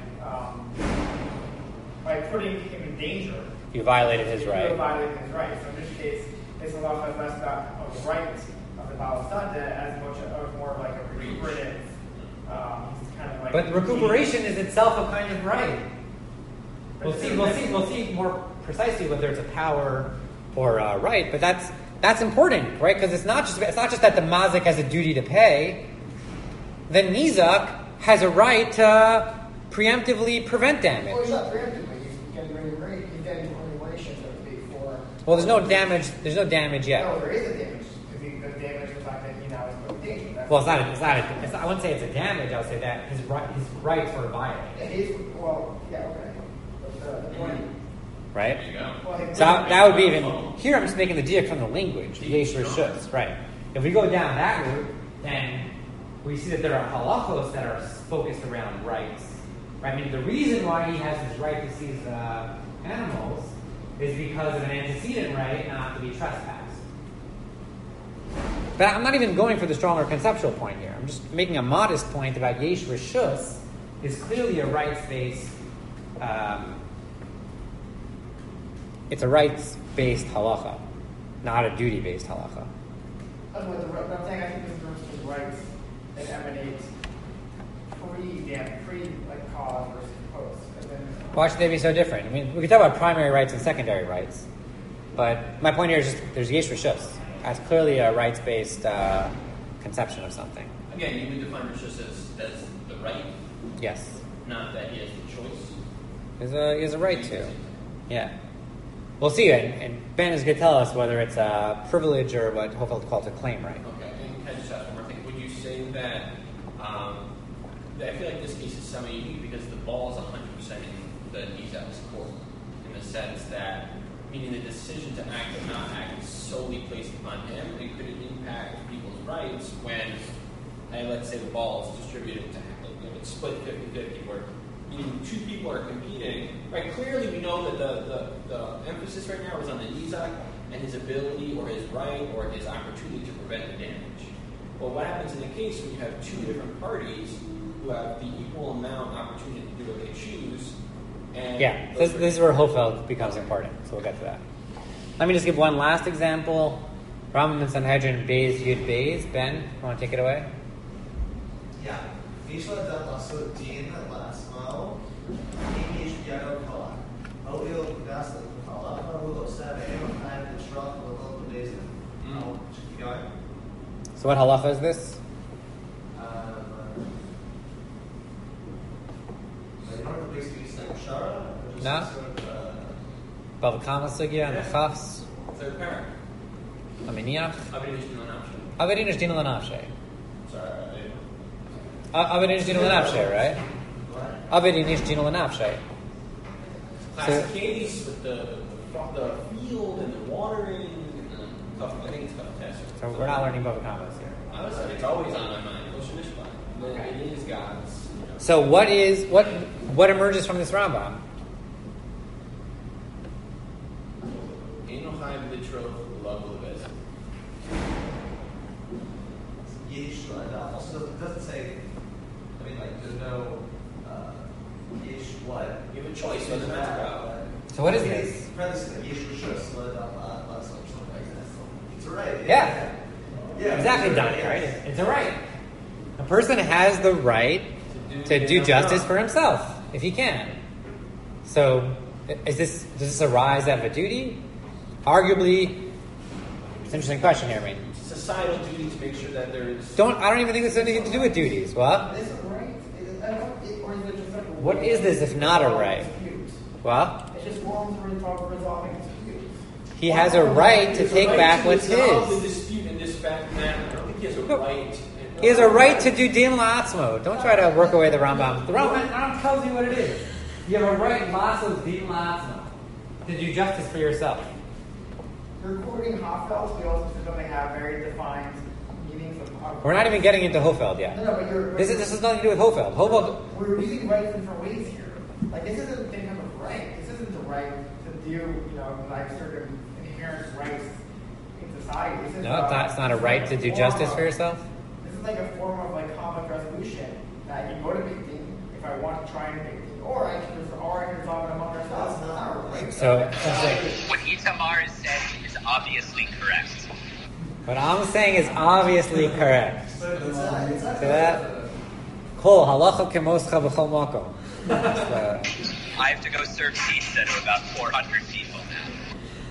Speaker 3: by putting him in danger,
Speaker 1: You violated his right.
Speaker 3: You violated his right. So in this case, this halacha is less about the right of the Baal Sadeh as much as more of like a recuperative. Kind of like
Speaker 1: but recuperation is itself a kind of right. We'll see more precisely whether it's a power or a right, but that's important, right? Because it's not just that the mazik has a duty to pay. The nizak has a right to preemptively prevent damage.
Speaker 3: Well, he's not preemptively. He's getting regulation, so to speak, for.
Speaker 1: Well, there's no damage. There's no damage yet.
Speaker 3: No, there is a damage. Because the damage is the fact that he now is put in danger.
Speaker 1: Well, I wouldn't say it's a damage. I would say that his rights were violated.
Speaker 3: Okay. But the point.
Speaker 1: Right?
Speaker 5: There you go.
Speaker 3: Well,
Speaker 1: So that would be even. Here I'm just making the diak from the language. Yesh reshus. Right. If we go down that route, then we see that there are halachos that are focused around rights. Right? I mean, the reason why he has this right to seize animals is because of an antecedent right not to be trespassed. But I'm not even going for the stronger conceptual point here. I'm just making a modest point about yesh reshus is clearly a rights-based. It's a rights-based halacha, not a duty-based halacha.
Speaker 3: But I'm saying I think this refers to rights that emanate cause versus post.
Speaker 1: Why should they be so different? I mean, we can talk about primary rights and secondary rights, but my point here is just there's yesh reshus. That's clearly a rights-based conception of something.
Speaker 5: Again, you would define reshus as the right.
Speaker 1: Yes.
Speaker 5: Not that he has the choice.
Speaker 1: He has a right to. Yeah. We'll see, and Ben is going to tell us whether it's a privilege or what Hofeld calls a claim right.
Speaker 5: Okay, and can I just ask one more thing? Would you say that, I feel like this case is semi-unique because the ball is 100% in the Nizak's court, in the sense that, meaning the decision to act or not act is solely placed upon him, and could it impact people's rights when, let's say the ball is distributed to, it's split 50-50, where meaning two people are competing, right? Clearly we know that the emphasis right now is on the Nizak and his ability or his right or his opportunity to prevent the damage. Well, what happens in a case when you have two different parties who have the equal amount opportunity to do what they choose? And
Speaker 1: yeah, this is where Hofeld becomes important, so we'll get to that. Let me just give one last example. Rambam and Sanhedrin, Beis Yud Beis. Ben, you want to take it away?
Speaker 2: Yeah.
Speaker 1: So what halacha is this? No. Bava Kama Sugya and the Chafs.
Speaker 5: Third parent.
Speaker 1: Aminiach.
Speaker 5: Avedinush
Speaker 1: Avedinush Dina Lanafshe.
Speaker 5: Sorry.
Speaker 1: Avedinush Dina Lanafshe, right? Avedinush Dina Lanafshe.
Speaker 5: Classic case with the field and the watering and the tough. I think it's tough test.
Speaker 1: So we're not learning Bava Kamas here.
Speaker 5: Honestly, it's always on my mind. It is God's.
Speaker 1: So what emerges from this Rambam?
Speaker 2: Also, it doesn't say. I mean, like, there's no yesh what.
Speaker 5: You have a choice whether that's about.
Speaker 1: So what is this?
Speaker 2: It's a right.
Speaker 1: Yeah.
Speaker 2: Yeah.
Speaker 1: Exactly, Donnie, right? It's a right. A person has the right to do justice for himself, if he can. So, does this arise out of a duty? Arguably, it's an interesting question here, I mean.
Speaker 5: Societal duty to make sure that there is...
Speaker 1: I don't even think this has anything to do with duties. What?
Speaker 3: Is it right? Or is it just like
Speaker 1: What is this if not a right? What?
Speaker 3: It's just forms for resolving disputes.
Speaker 1: He has a right to take back what's his.
Speaker 5: The dispute in this fact that I don't think he has a right.
Speaker 1: He has a right to do din la'atzmo. Don't try to work away the Rambam. The Rambam tells you what it is. You have a right la'atzmo din la'atzmo, to do justice for yourself.
Speaker 3: You're quoting Hofeld, we also said that they have very defined meanings of.
Speaker 1: We're not even getting into Hofeld yet.
Speaker 3: No, but
Speaker 1: This has nothing to do with Hofeld.
Speaker 3: We're using rights in different ways here. Like, this isn't the kind of right. This isn't the right to do, like certain inherent rights in society. This is
Speaker 1: it's not a right to do justice for yourself.
Speaker 3: This is like a form of like conflict resolution that I can go to big thing if I want to try and big thing, or I can resolve it among ourselves. It's not a right.
Speaker 1: So,
Speaker 4: what Itamar is saying is obviously correct.
Speaker 1: what I'm saying is obviously correct. See that? Kol halacha kemoscha b'chol makom.
Speaker 4: I have to go serve pizza to about 400 people.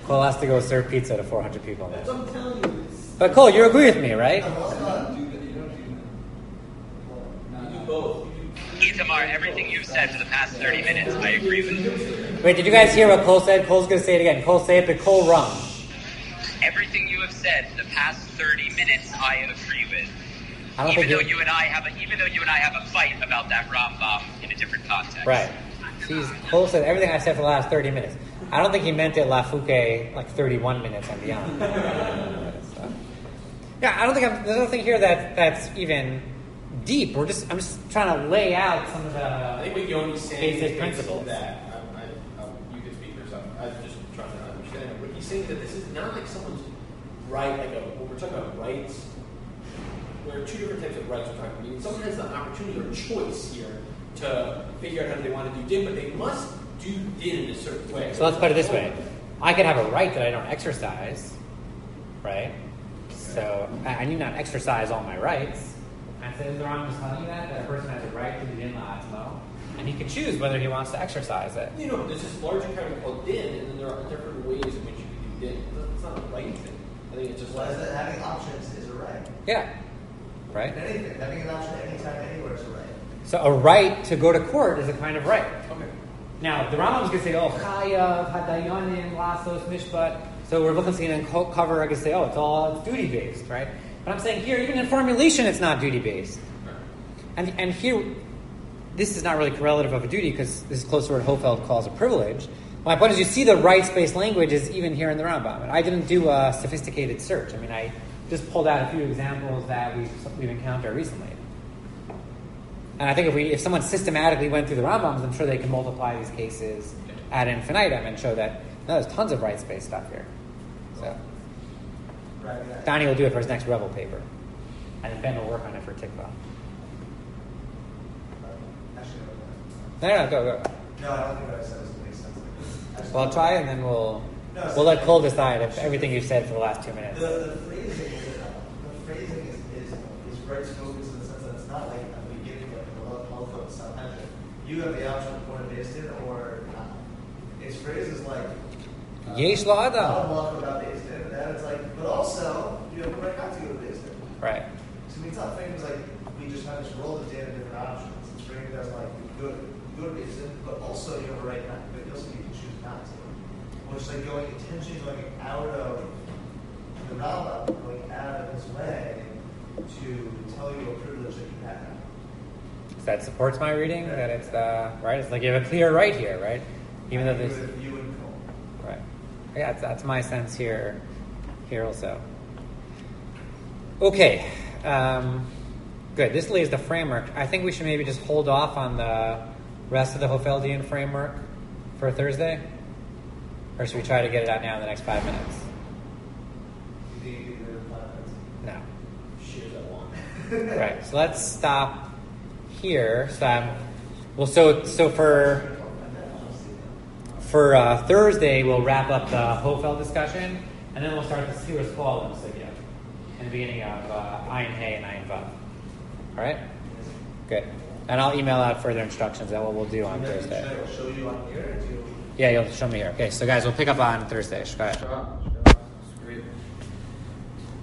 Speaker 1: Cole has to go serve pizza to 400 people.
Speaker 5: That's what I'm telling you.
Speaker 1: But Cole, you agree with me, right?
Speaker 8: You don't do that.
Speaker 5: You do both.
Speaker 4: Itamar, everything you've said for the past 30 minutes, I agree with.
Speaker 1: Wait, did you guys hear what Cole said? Cole's going to say it again. Cole, say it, but Cole rung.
Speaker 4: Everything you have said for the past 30 minutes, I agree with.
Speaker 1: I don't
Speaker 4: Even
Speaker 1: think
Speaker 4: though you and I have a fight about that Rambam in a different context.
Speaker 1: Right. Jeez, Cole said everything I said for the last 30 minutes. I don't think he meant it Lafuke like 31 minutes and beyond. Yeah, there's nothing here that's even deep. I'm just trying to lay out some of the
Speaker 5: I think what Yoni's saying
Speaker 1: basic
Speaker 5: is
Speaker 1: principles.
Speaker 5: that you can speak for yourself. I'm just trying to understand. What he's saying is that this is not like someone's right, when we're talking about rights, there are two different types of rights we're talking about. I mean, someone has the opportunity or choice here to figure out how they want to do din, but they must do din in a certain way.
Speaker 1: So let's put it this way. I could have a right that I don't exercise, right? So I need not exercise all my rights. And so is the Rambam telling you that a person has a right to do din la'atzmo, and he can choose whether he wants to exercise it.
Speaker 5: There's this larger category called din, and then there are different ways in which you can do din. It's not a right thing. I think it's just
Speaker 2: Why is that having options is a right?
Speaker 1: Yeah. Right?
Speaker 2: Anything, having an option anytime, anywhere is a right.
Speaker 1: So a right to go to court is a kind of right.
Speaker 5: okay.
Speaker 1: Now, the Rambam is going to say, chayav, hadayonim, lasos, mishpat. So we're looking at cover, I can say, it's duty-based, right? But I'm saying here, even in formulation, it's not duty-based. And here, this is not really correlative of a duty because this is close to what Hofeld calls a privilege. My point is, you see the rights-based language is even here in the Rambam. And I didn't do a sophisticated search. I mean, I just pulled out a few examples that we've encountered recently. And I think if someone systematically went through the Rambams, I'm sure they can multiply these cases ad infinitum and show that there's tons of rights-based stuff here. So Donnie will do it for his next Rebel paper, and then Ben will work on it for Tikva. No, go.
Speaker 2: No, I don't think what I said doesn't make sense.
Speaker 1: Well, I'll try, and then we'll let Cole decide if everything you've said for the last 2 minutes.
Speaker 2: The phrasing is rights focused in the sense that it's not like at the beginning, like a lot of health sometimes you have the option of going to based in or not. Its phrase is like
Speaker 1: Yesh la'adam.
Speaker 2: About based in, and then it's like, but also you have the right not to go to based in.
Speaker 1: Right.
Speaker 2: So it's not things like we just have this roll of data different options. It's framed as like you go to based in, but also you have a right not, but also you can choose not to. Which is like intentionally going out of the Rambam, going out of his way to tell you a privilege that you have.
Speaker 1: That supports my reading. That it's right. It's like you have a clear right here, right? Even though there's
Speaker 2: You and Cole.
Speaker 1: right. Yeah, that's my sense here also. Okay. Good. This lays the framework. I think we should maybe just hold off on the rest of the Hofeldian framework for Thursday, or should we try to get it out now in the next 5 minutes? No.
Speaker 5: Shares that one.
Speaker 1: Right. So let's stop here. So for Thursday, we'll wrap up the Hofeld discussion, and then we'll start the Sears Qualim Sugya in the beginning of Ayin Hay and Ayin Vav. All right? Good. And I'll email out further instructions on what we'll do on Thursday.
Speaker 2: Should I show you on here?
Speaker 1: Yeah, you'll show me here. Okay, so guys, we'll pick up on Thursday. Shkaya.